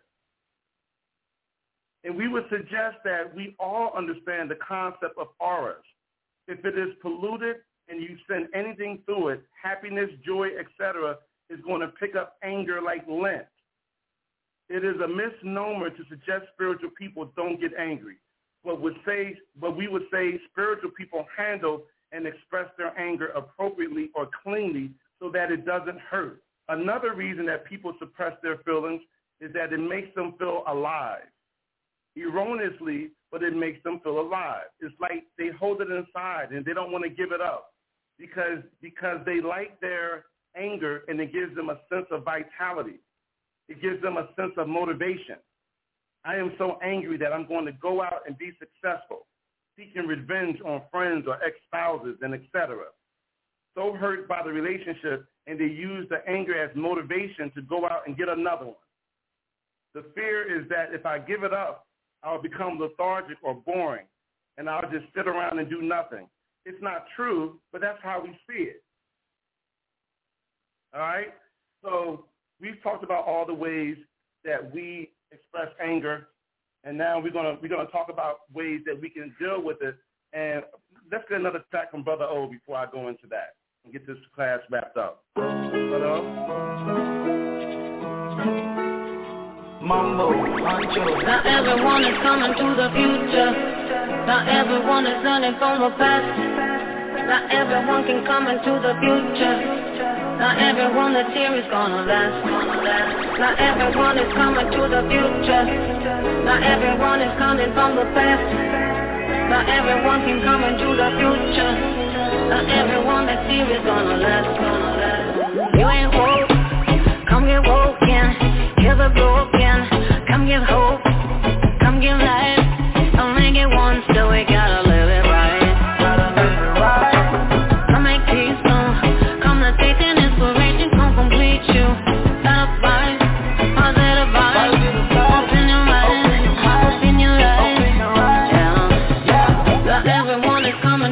And we would suggest that we all understand the concept of auras. If it is polluted and you send anything through it, happiness, joy, et cetera, is going to pick up anger like lint. It is a misnomer to suggest spiritual people don't get angry, but would say, but we would say spiritual people handle and express their anger appropriately or cleanly so that it doesn't hurt. Another reason that people suppress their feelings is that it makes them feel alive. Erroneously, but it makes them feel alive. It's like they hold it inside and they don't want to give it up because because they like their anger and it gives them a sense of vitality. It gives them a sense of motivation. I am so angry that I'm going to go out and be successful, seeking revenge on friends or ex-spouses and et cetera. So hurt by the relationship, and they use the anger as motivation to go out and get another one. The fear is that if I give it up, I'll become lethargic or boring, and I'll just sit around and do nothing. It's not true, but that's how we see it. All right? So we've talked about all the ways that we express anger, and now we're gonna we're gonna talk about ways that we can deal with it. And let's get another track from Brother O before I go into that and get this class wrapped up. Brother O? Mambo, Pancho. Not everyone is coming to the future. Not everyone is learning from the past. Not everyone can come into the future. Not everyone that's here is gonna last. Not everyone is coming to the future. Not everyone is coming from the past. Not everyone can come into the future. Not everyone that's here is gonna last. You ain't woke, come get woken. Hear the broken, come give hope, come give life. I'll make it once, so we gotta live it right. Come make peace, no. Come to take an inspiration, come complete you. Not a fight, positive vibe. Open your mind, open your life. Yeah, not everyone is coming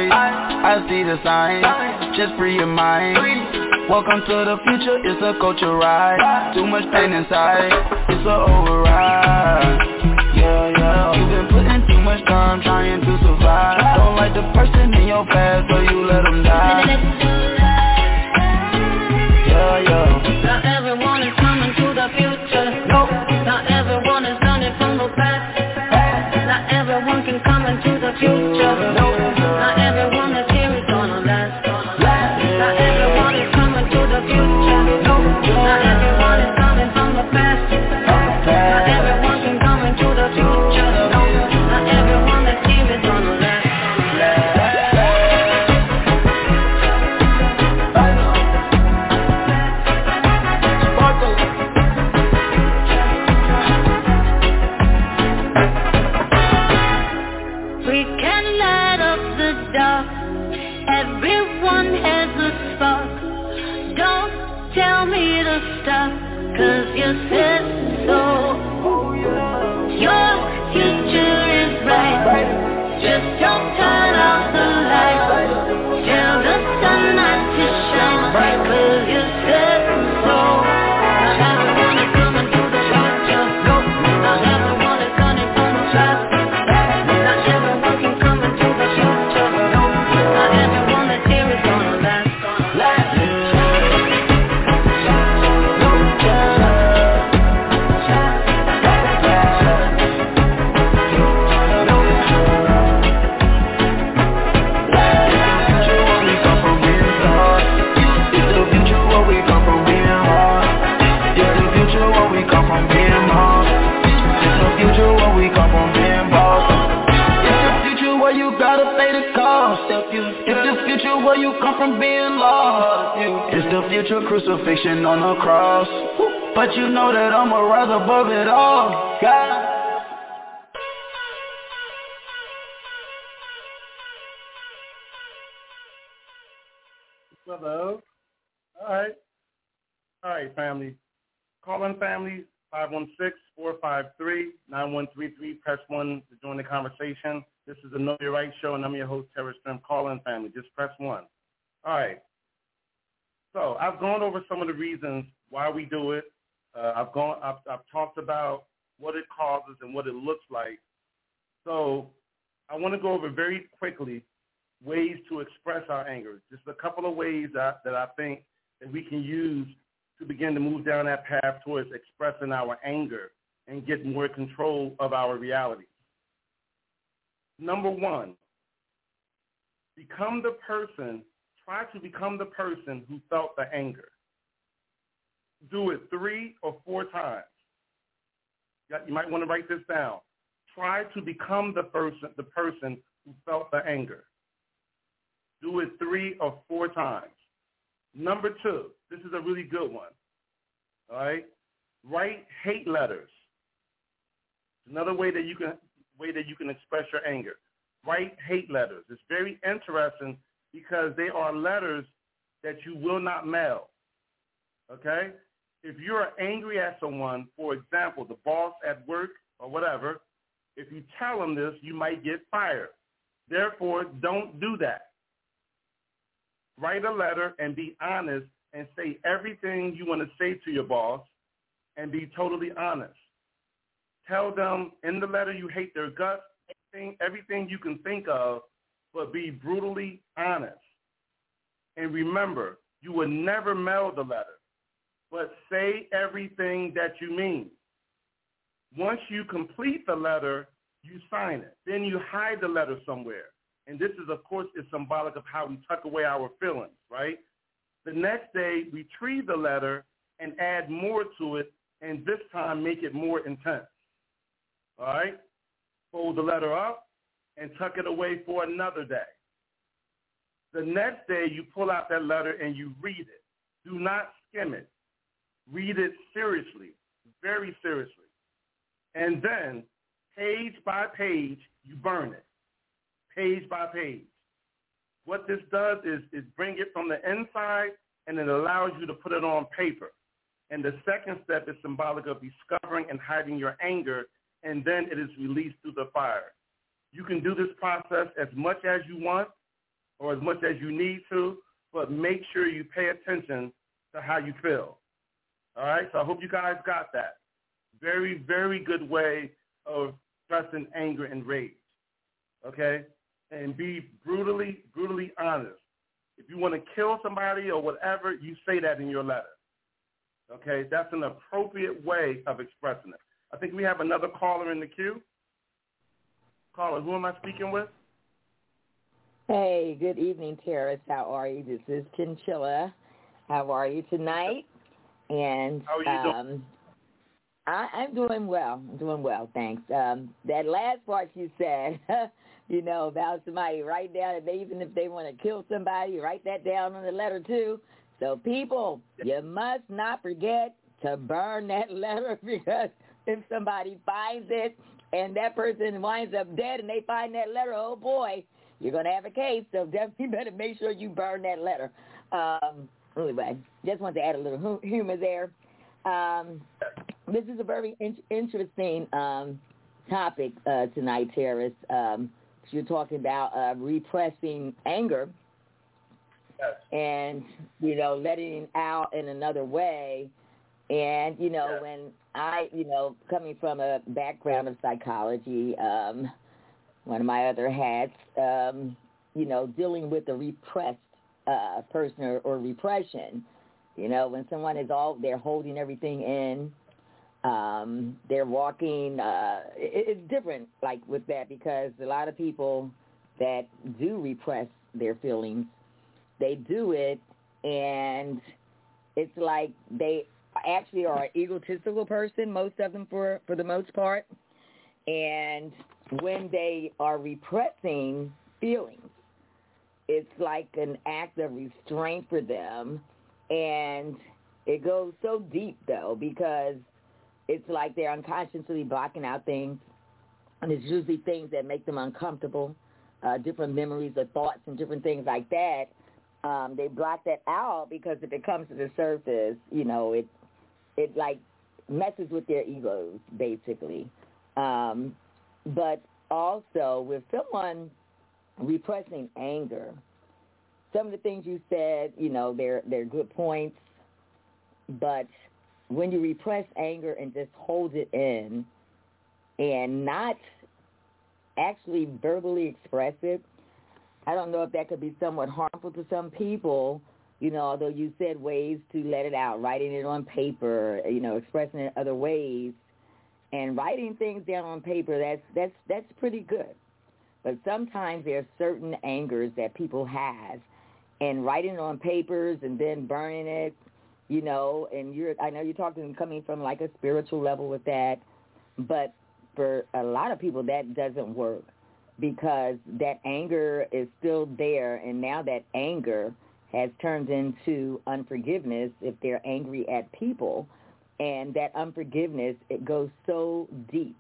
light. I see the signs, just free your mind. Welcome to the future, it's a culture ride. Too much pain inside, it's a override. Yeah, yeah, you've been putting too much time trying to survive. Don't like the person in your past, so you let them die. Yeah, yeah. Not everyone is coming to the future. Nope. Not everyone is learning from the past. Not everyone can come into the future. Nope. Not everyone that's here is gonna last. Not everyone is coming to the future. Not everyone is coming from the past. Not everyone can come into the future. Not everyone that's here is gonna last. We can light up the dark. Everyone has a spark. Don't tell me to stop, 'cause you said so. Your future is bright. Just don't turn off the light. Tell the sun not to shine, 'cause you said so. Not everyone is coming to the future. Not everyone is coming from the past. Not everyone can come into the future. Not everyone that's here is gonna last. Where you come from being lost. It's the future crucifixion on the cross. But you know that I'ma rise above it all. God. Hello. All right. All right, family. Call in family, five one six, four five three, nine one three three. Press one to join the conversation. This is the Know Your Right show, and I'm your host, Terrence Strim. Call in family. Just press one. All right. So I've gone over some of the reasons why we do it. Uh, I've gone. I've, I've talked about what it causes and what it looks like. So I want to go over very quickly ways to express our anger. Just a couple of ways that, that I think that we can use to begin to move down that path towards expressing our anger and get more control of our reality. Number one, become the person, try to become the person who felt the anger. Do it three or four times. You might want to write this down. Try to become the person, the person who felt the anger. Do it three or four times. Number two, this is a really good one. All right? Write hate letters. Another way that you can way that you can express your anger. Write hate letters. It's very interesting because they are letters that you will not mail. Okay? If you're angry at someone, for example, the boss at work or whatever, if you tell them this, you might get fired. Therefore, don't do that. Write a letter and be honest and say everything you want to say to your boss and be totally honest. Tell them in the letter you hate their guts, everything, everything you can think of, but be brutally honest. And remember, you will never mail the letter, but say everything that you mean. Once you complete the letter, you sign it. Then you hide the letter somewhere. And this is, of course, is symbolic of how we tuck away our feelings, right? The next day, retrieve the letter and add more to it, and this time make it more intense. All right? Fold the letter up and tuck it away for another day. The next day, you pull out that letter and you read it. Do not skim it. Read it seriously, very seriously. And then, page by page, you burn it. Page by page. What this does is, is bring it from the inside, and it allows you to put it on paper. And the second step is symbolic of discovering and hiding your anger, and then it is released through the fire. You can do this process as much as you want, or as much as you need to, but make sure you pay attention to how you feel. All right? So I hope you guys got that. Very, very good way of expressing anger and rage. Okay? And be brutally, brutally honest. If you want to kill somebody or whatever, you say that in your letter. Okay? That's an appropriate way of expressing it. I think we have another caller in the queue. Caller, who am I speaking with? Hey, good evening, Terrace. How are you? This is Chinchilla. How are you tonight? And How are you um, doing? I, I'm doing well. I'm doing well, thanks. Um, that last part you said, you know, about somebody write down, if they, even if they want to kill somebody, write that down on the letter too. So people, you must not forget to burn that letter, because if somebody finds it and that person winds up dead and they find that letter, oh boy, you're going to have a case. So definitely better make sure you burn that letter. Um, anyway, just wanted to add a little humor there. Um, this is a very in- interesting um, topic uh, tonight, Terrace. Um, you're talking about uh, repressing anger and, you know, letting it out in another way. And, you know, when I, you know, coming from a background of psychology, um, one of my other hats, um, you know, dealing with the repressed uh, person or, or repression. You know, when someone is all, they're holding everything in, um, they're walking, uh, it, it's different, like, with that, because a lot of people that do repress their feelings, they do it, and it's like they actually are an egotistical person, most of them for, for the most part, and when they are repressing feelings, it's like an act of restraint for them, and it goes so deep, though, because it's like they're unconsciously blocking out things, and it's usually things that make them uncomfortable, uh, different memories or thoughts and different things like that. Um, they block that out because if it comes to the surface, you know, it, it like messes with their egos, basically. Um, but also with someone repressing anger, some of the things you said, you know, they're, they're good points, but when you repress anger and just hold it in and not actually verbally express it, I don't know if that could be somewhat harmful to some people, you know, although you said ways to let it out, writing it on paper, you know, expressing it other ways. And writing things down on paper, that's that's that's pretty good. But sometimes there are certain angers that people have, and writing it on papers and then burning it, you know, and you're I know you're talking coming from like a spiritual level with that, but for a lot of people that doesn't work, because that anger is still there, and now that anger has turned into unforgiveness if they're angry at people, and that unforgiveness, it goes so deep,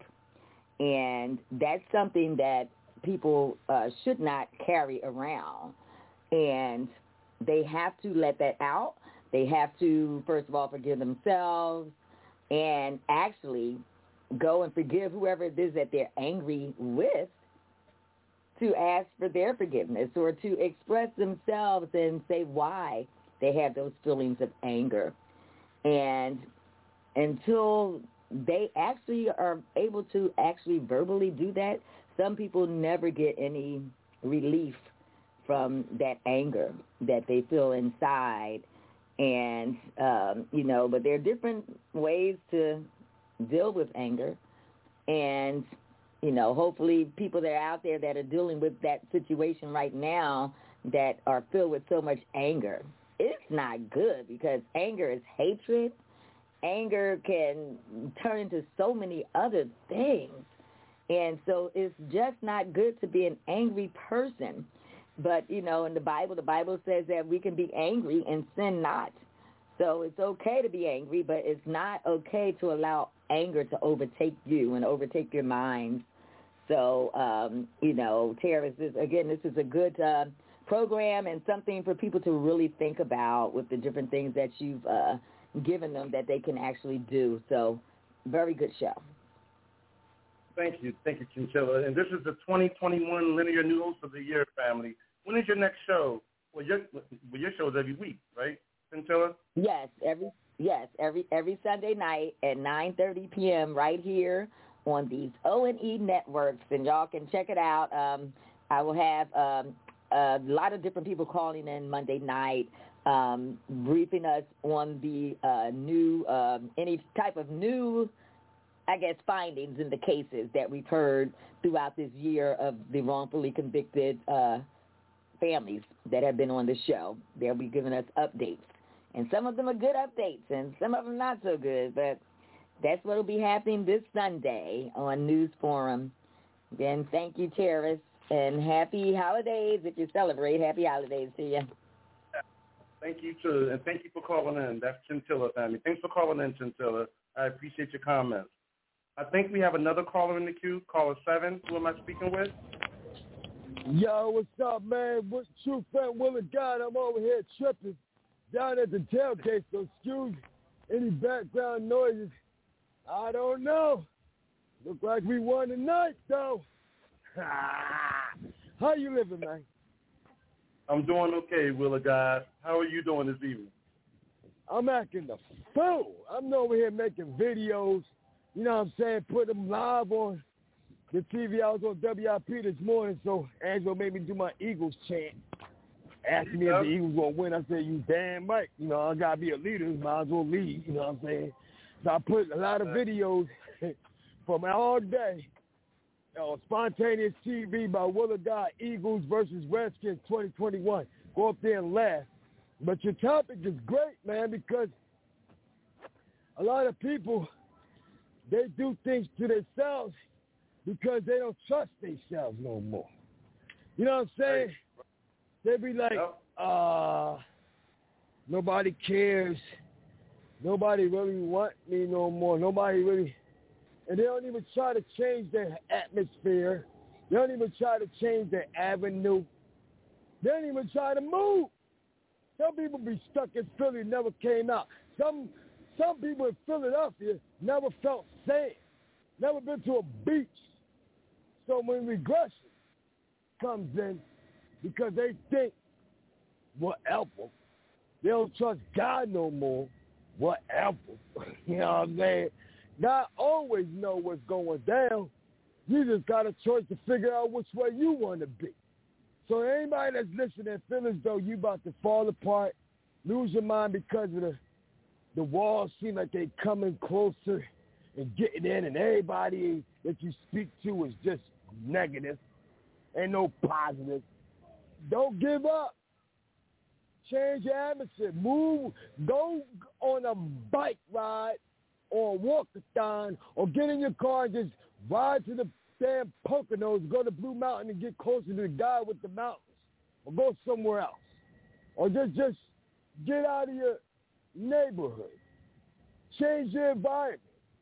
and that's something that people uh, should not carry around, and they have to let that out. They have to, first of all, forgive themselves and actually go and forgive whoever it is that they're angry with, to ask for their forgiveness or to express themselves and say why they have those feelings of anger. And until they actually are able to actually verbally do that, some people never get any relief from that anger that they feel inside. And, um, you know, but there are different ways to deal with anger. And you know, hopefully people that are out there that are dealing with that situation right now that are filled with so much anger, it's not good, because anger is hatred. Anger can turn into so many other things. And so it's just not good to be an angry person. But, you know, in the Bible, the Bible says that we can be angry and sin not. So it's okay to be angry, but it's not okay to allow anger to overtake you and overtake your mind. So, um, you know, Terrace, this, again, this is a good uh, program and something for people to really think about with the different things that you've uh, given them that they can actually do. So, very good show. Thank you. Thank you, Chinchilla. And this is the twenty twenty-one Linear New Host of the Year, family. when is your next show? Well, your well, your show's every week, right, Scintilla? Yes, every yes every every Sunday night at nine thirty p.m. right here on these O and E networks, and y'all can check it out. Um, I will have um, a lot of different people calling in Monday night, um, briefing us on the uh, new um, any type of new, I guess, findings in the cases that we've heard throughout this year of the wrongfully convicted uh, families that have been on the show. They'll be giving us updates. And some of them are good updates, and some of them not so good, but that's what will be happening this Sunday on News Forum. Again, thank you, Terrace, and happy holidays. If you celebrate, happy holidays to you. Thank you, too, and thank you for calling in. That's Scintilla family. Thanks for calling in, Scintilla. I appreciate your comments. I think we have another caller in the queue, caller seven. Who am I speaking with? Yo, what's up, man? What's true, friend? Will of God, I'm over here tripping down at the tailgate, so excuse any background noises. I don't know. Look like we won tonight, though. How you living, man? I'm doing okay, Will of God. How are you doing this evening? I'm acting the fool. I'm over here making videos, you know what I'm saying, put them live on the T V. I was on W I P this morning, so Angelo made me do my Eagles chant. Asking me if the Eagles going to win. I said, you damn right. You know, I got to be a leader. Might as well lead. You know what I'm saying? So I put a lot of videos from all day on Spontaneous T V by Will of God, Eagles versus Redskins twenty twenty-one. Go up there and laugh. But your topic is great, man, because a lot of people, they do things to themselves because they don't trust themselves no more. You know what I'm saying? They be like, uh, nobody cares. Nobody really want me no more. Nobody really, and they don't even try to change their atmosphere. They don't even try to change their avenue. They don't even try to move. Some people be stuck in Philly, never came out. Some some people in Philadelphia never felt safe, never been to a beach. So when regression comes in, because they think whatever, they don't trust God no more, whatever. You know what I'm saying? God always know what's going down. You just got a choice to figure out which way you want to be. So anybody that's listening feel as though you about to fall apart, lose your mind because of the the walls seem like they coming closer and getting in, and everybody that you speak to is just negative. Ain't no positive. Don't give up. Change your atmosphere. Move. Go on a bike ride or a walkathon or get in your car and just ride to the damn Poconos, go to Blue Mountain and get closer to the guy with the mountains, or go somewhere else, or just just get out of your neighborhood. Change your environment.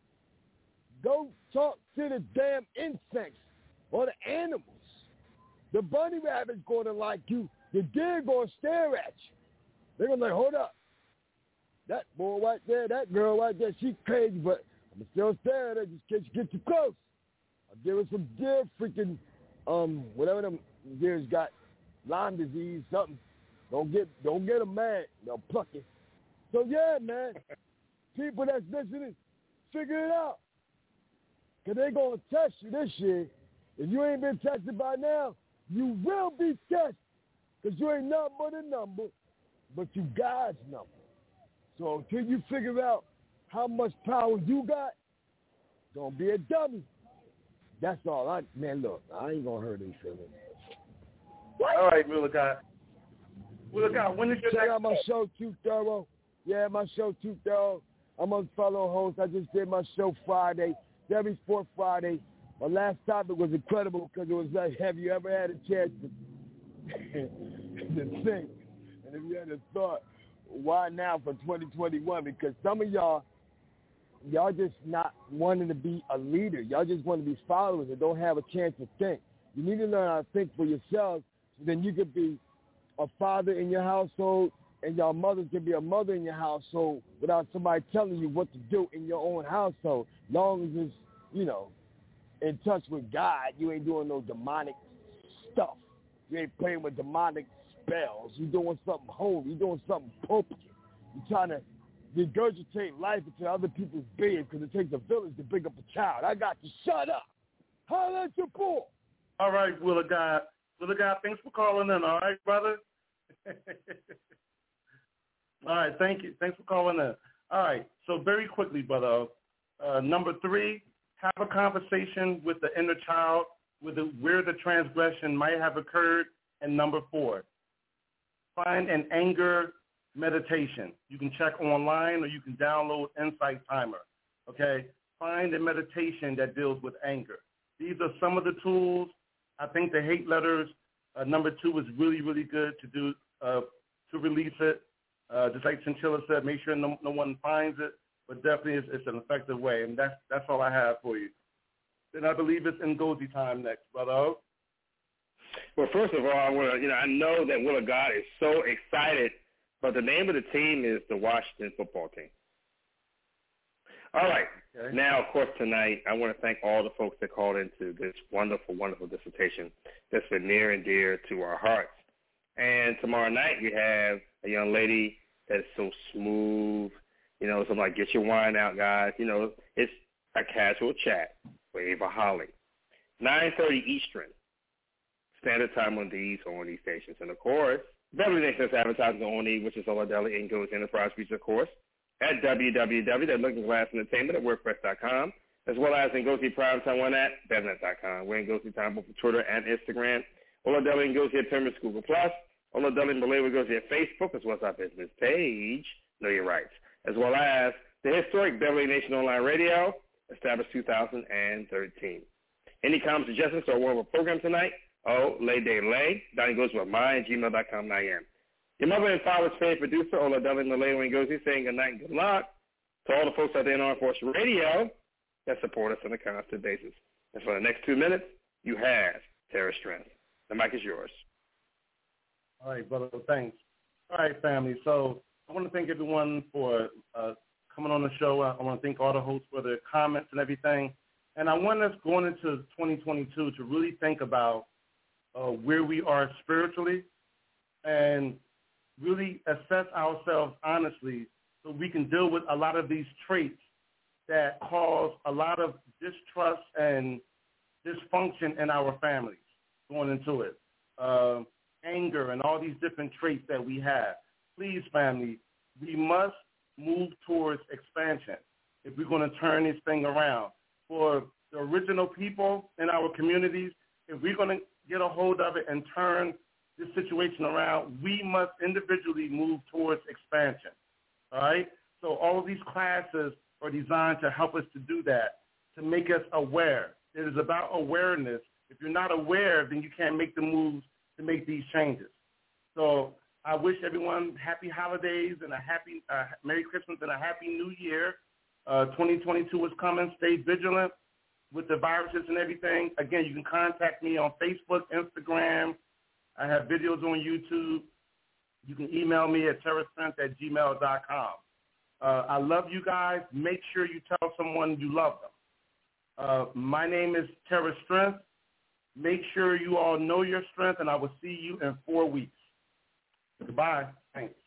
Go talk to the damn insects or the animals. The bunny rabbit's going to like you. The deer going to stare at you. They're going to be like, hold up. That boy right there, that girl right there, she's crazy, but I'm still stare at her just in case you get too close. I'll give her some deer freaking, um, whatever them deer's got, Lyme disease, something. Don't get, don't get them mad. They'll pluck it. So yeah, man, people that's listening, figure it out. Because they're going to test you this year. If you ain't been tested by now, you will be tested. Because you ain't nothing but a number, but you God's number. So until you figure out how much power you got, don't be a dummy. That's all. I Man, look, I ain't going to hurt any feelings. All right, Will of God. Will of God, when is your Check next out my show, Too Thorough. Yeah, my show, Too Thorough. I'm a fellow host. I just did my show Friday, every fourth Friday. My last topic was incredible because it was like, have you ever had a chance to, to think? And if you had a thought, why now for twenty twenty-one? Because some of y'all, y'all just not wanting to be a leader. Y'all just want to be followers and don't have a chance to think. You need to learn how to think for yourselves so then you could be a father in your household and your mother can be a mother in your household without somebody telling you what to do in your own household. Long as it's, you know, in touch with God, you ain't doing no demonic stuff. You ain't playing with demonic spells. You're doing something holy. You're doing something popish. You're trying to regurgitate life into other people's beings because it takes a village to bring up a child. I got to shut up. Holla at your boy. All right, Willa God. Willa God, thanks for calling in. All right, brother? All right, thank you. Thanks for calling in. All right, so very quickly, brother. Uh, number three, have a conversation with the inner child with the, where the transgression might have occurred. And number four, find an anger meditation. You can check online or you can download Insight Timer, okay? Find a meditation that deals with anger. These are some of the tools. I think the hate letters, uh, number two, is really, really good to do, uh, to release it. Uh, just like Chinchilla said, make sure no, no one finds it, but definitely it's, it's an effective way, and that's, that's all I have for you. Then I believe it's Ngozi time next, brother. Well, first of all, I want to, you know, I know that Willa God is so excited, but the name of the team is the Washington football team. All right. Okay. Now, of course, tonight, I want to thank all the folks that called into this wonderful, wonderful dissertation that's been near and dear to our hearts. And tomorrow night, we have a young lady that's so smooth, you know, so I'm like, get your wine out, guys. You know, it's a casual chat with Ava Holly. nine thirty Eastern Standard Time on these on these stations. And, of course, Beverly Nation's advertising only, which is Oladeli and Ngozi Enterprise Reach, of course, at w w w dot looking glass entertainment at wordpress dot com, as well as Ngozi Primetime One at bevnet dot com. We're Ngozi Time both for Twitter and Instagram. Oladeli and Ngozi at Pyramid Google Plus. Oladeli and Malay Ngozi at Facebook, as well as our business page, Know Your Rights, as well as the historic Beverly Nation Online Radio, established two thousand thirteen. Any comments, suggestions, or one of our program tonight? Oh, lay day lay. Donnie goes with mine at gmail dot com. I am. Your mother and father's favorite producer, Oladeli Malay Ngozi, saying good night and good luck to all the folks out there in Armed Force Radio that support us on a constant basis. And for the next two minutes, you have Terror Strength. The mic is yours. All right, brother. Thanks. All right, family. So I want to thank everyone for uh, coming on the show. I want to thank all the hosts for their comments and everything. And I want us going into twenty twenty-two to really think about uh, where we are spiritually and really assess ourselves honestly so we can deal with a lot of these traits that cause a lot of distrust and dysfunction in our families going into it. Uh, anger and all these different traits that we have. Please, family, we must move towards expansion if we're going to turn this thing around. For the original people in our communities, if we're going to get a hold of it and turn this situation around, we must individually move towards expansion, all right? So all of these classes are designed to help us to do that, to make us aware. It is about awareness. If you're not aware, then you can't make the moves to make these changes. So I wish everyone happy holidays and a happy uh, Merry Christmas and a happy New Year. Uh, twenty twenty-two is coming. Stay vigilant with the viruses and everything. Again, you can contact me on Facebook, Instagram. I have videos on YouTube. You can email me at terrorstrength at gmail dot com. Uh, I love you guys. Make sure you tell someone you love them. Uh, my name is Terror Strength. Make sure you all know your strength, and I will see you in four weeks. Goodbye. Thanks.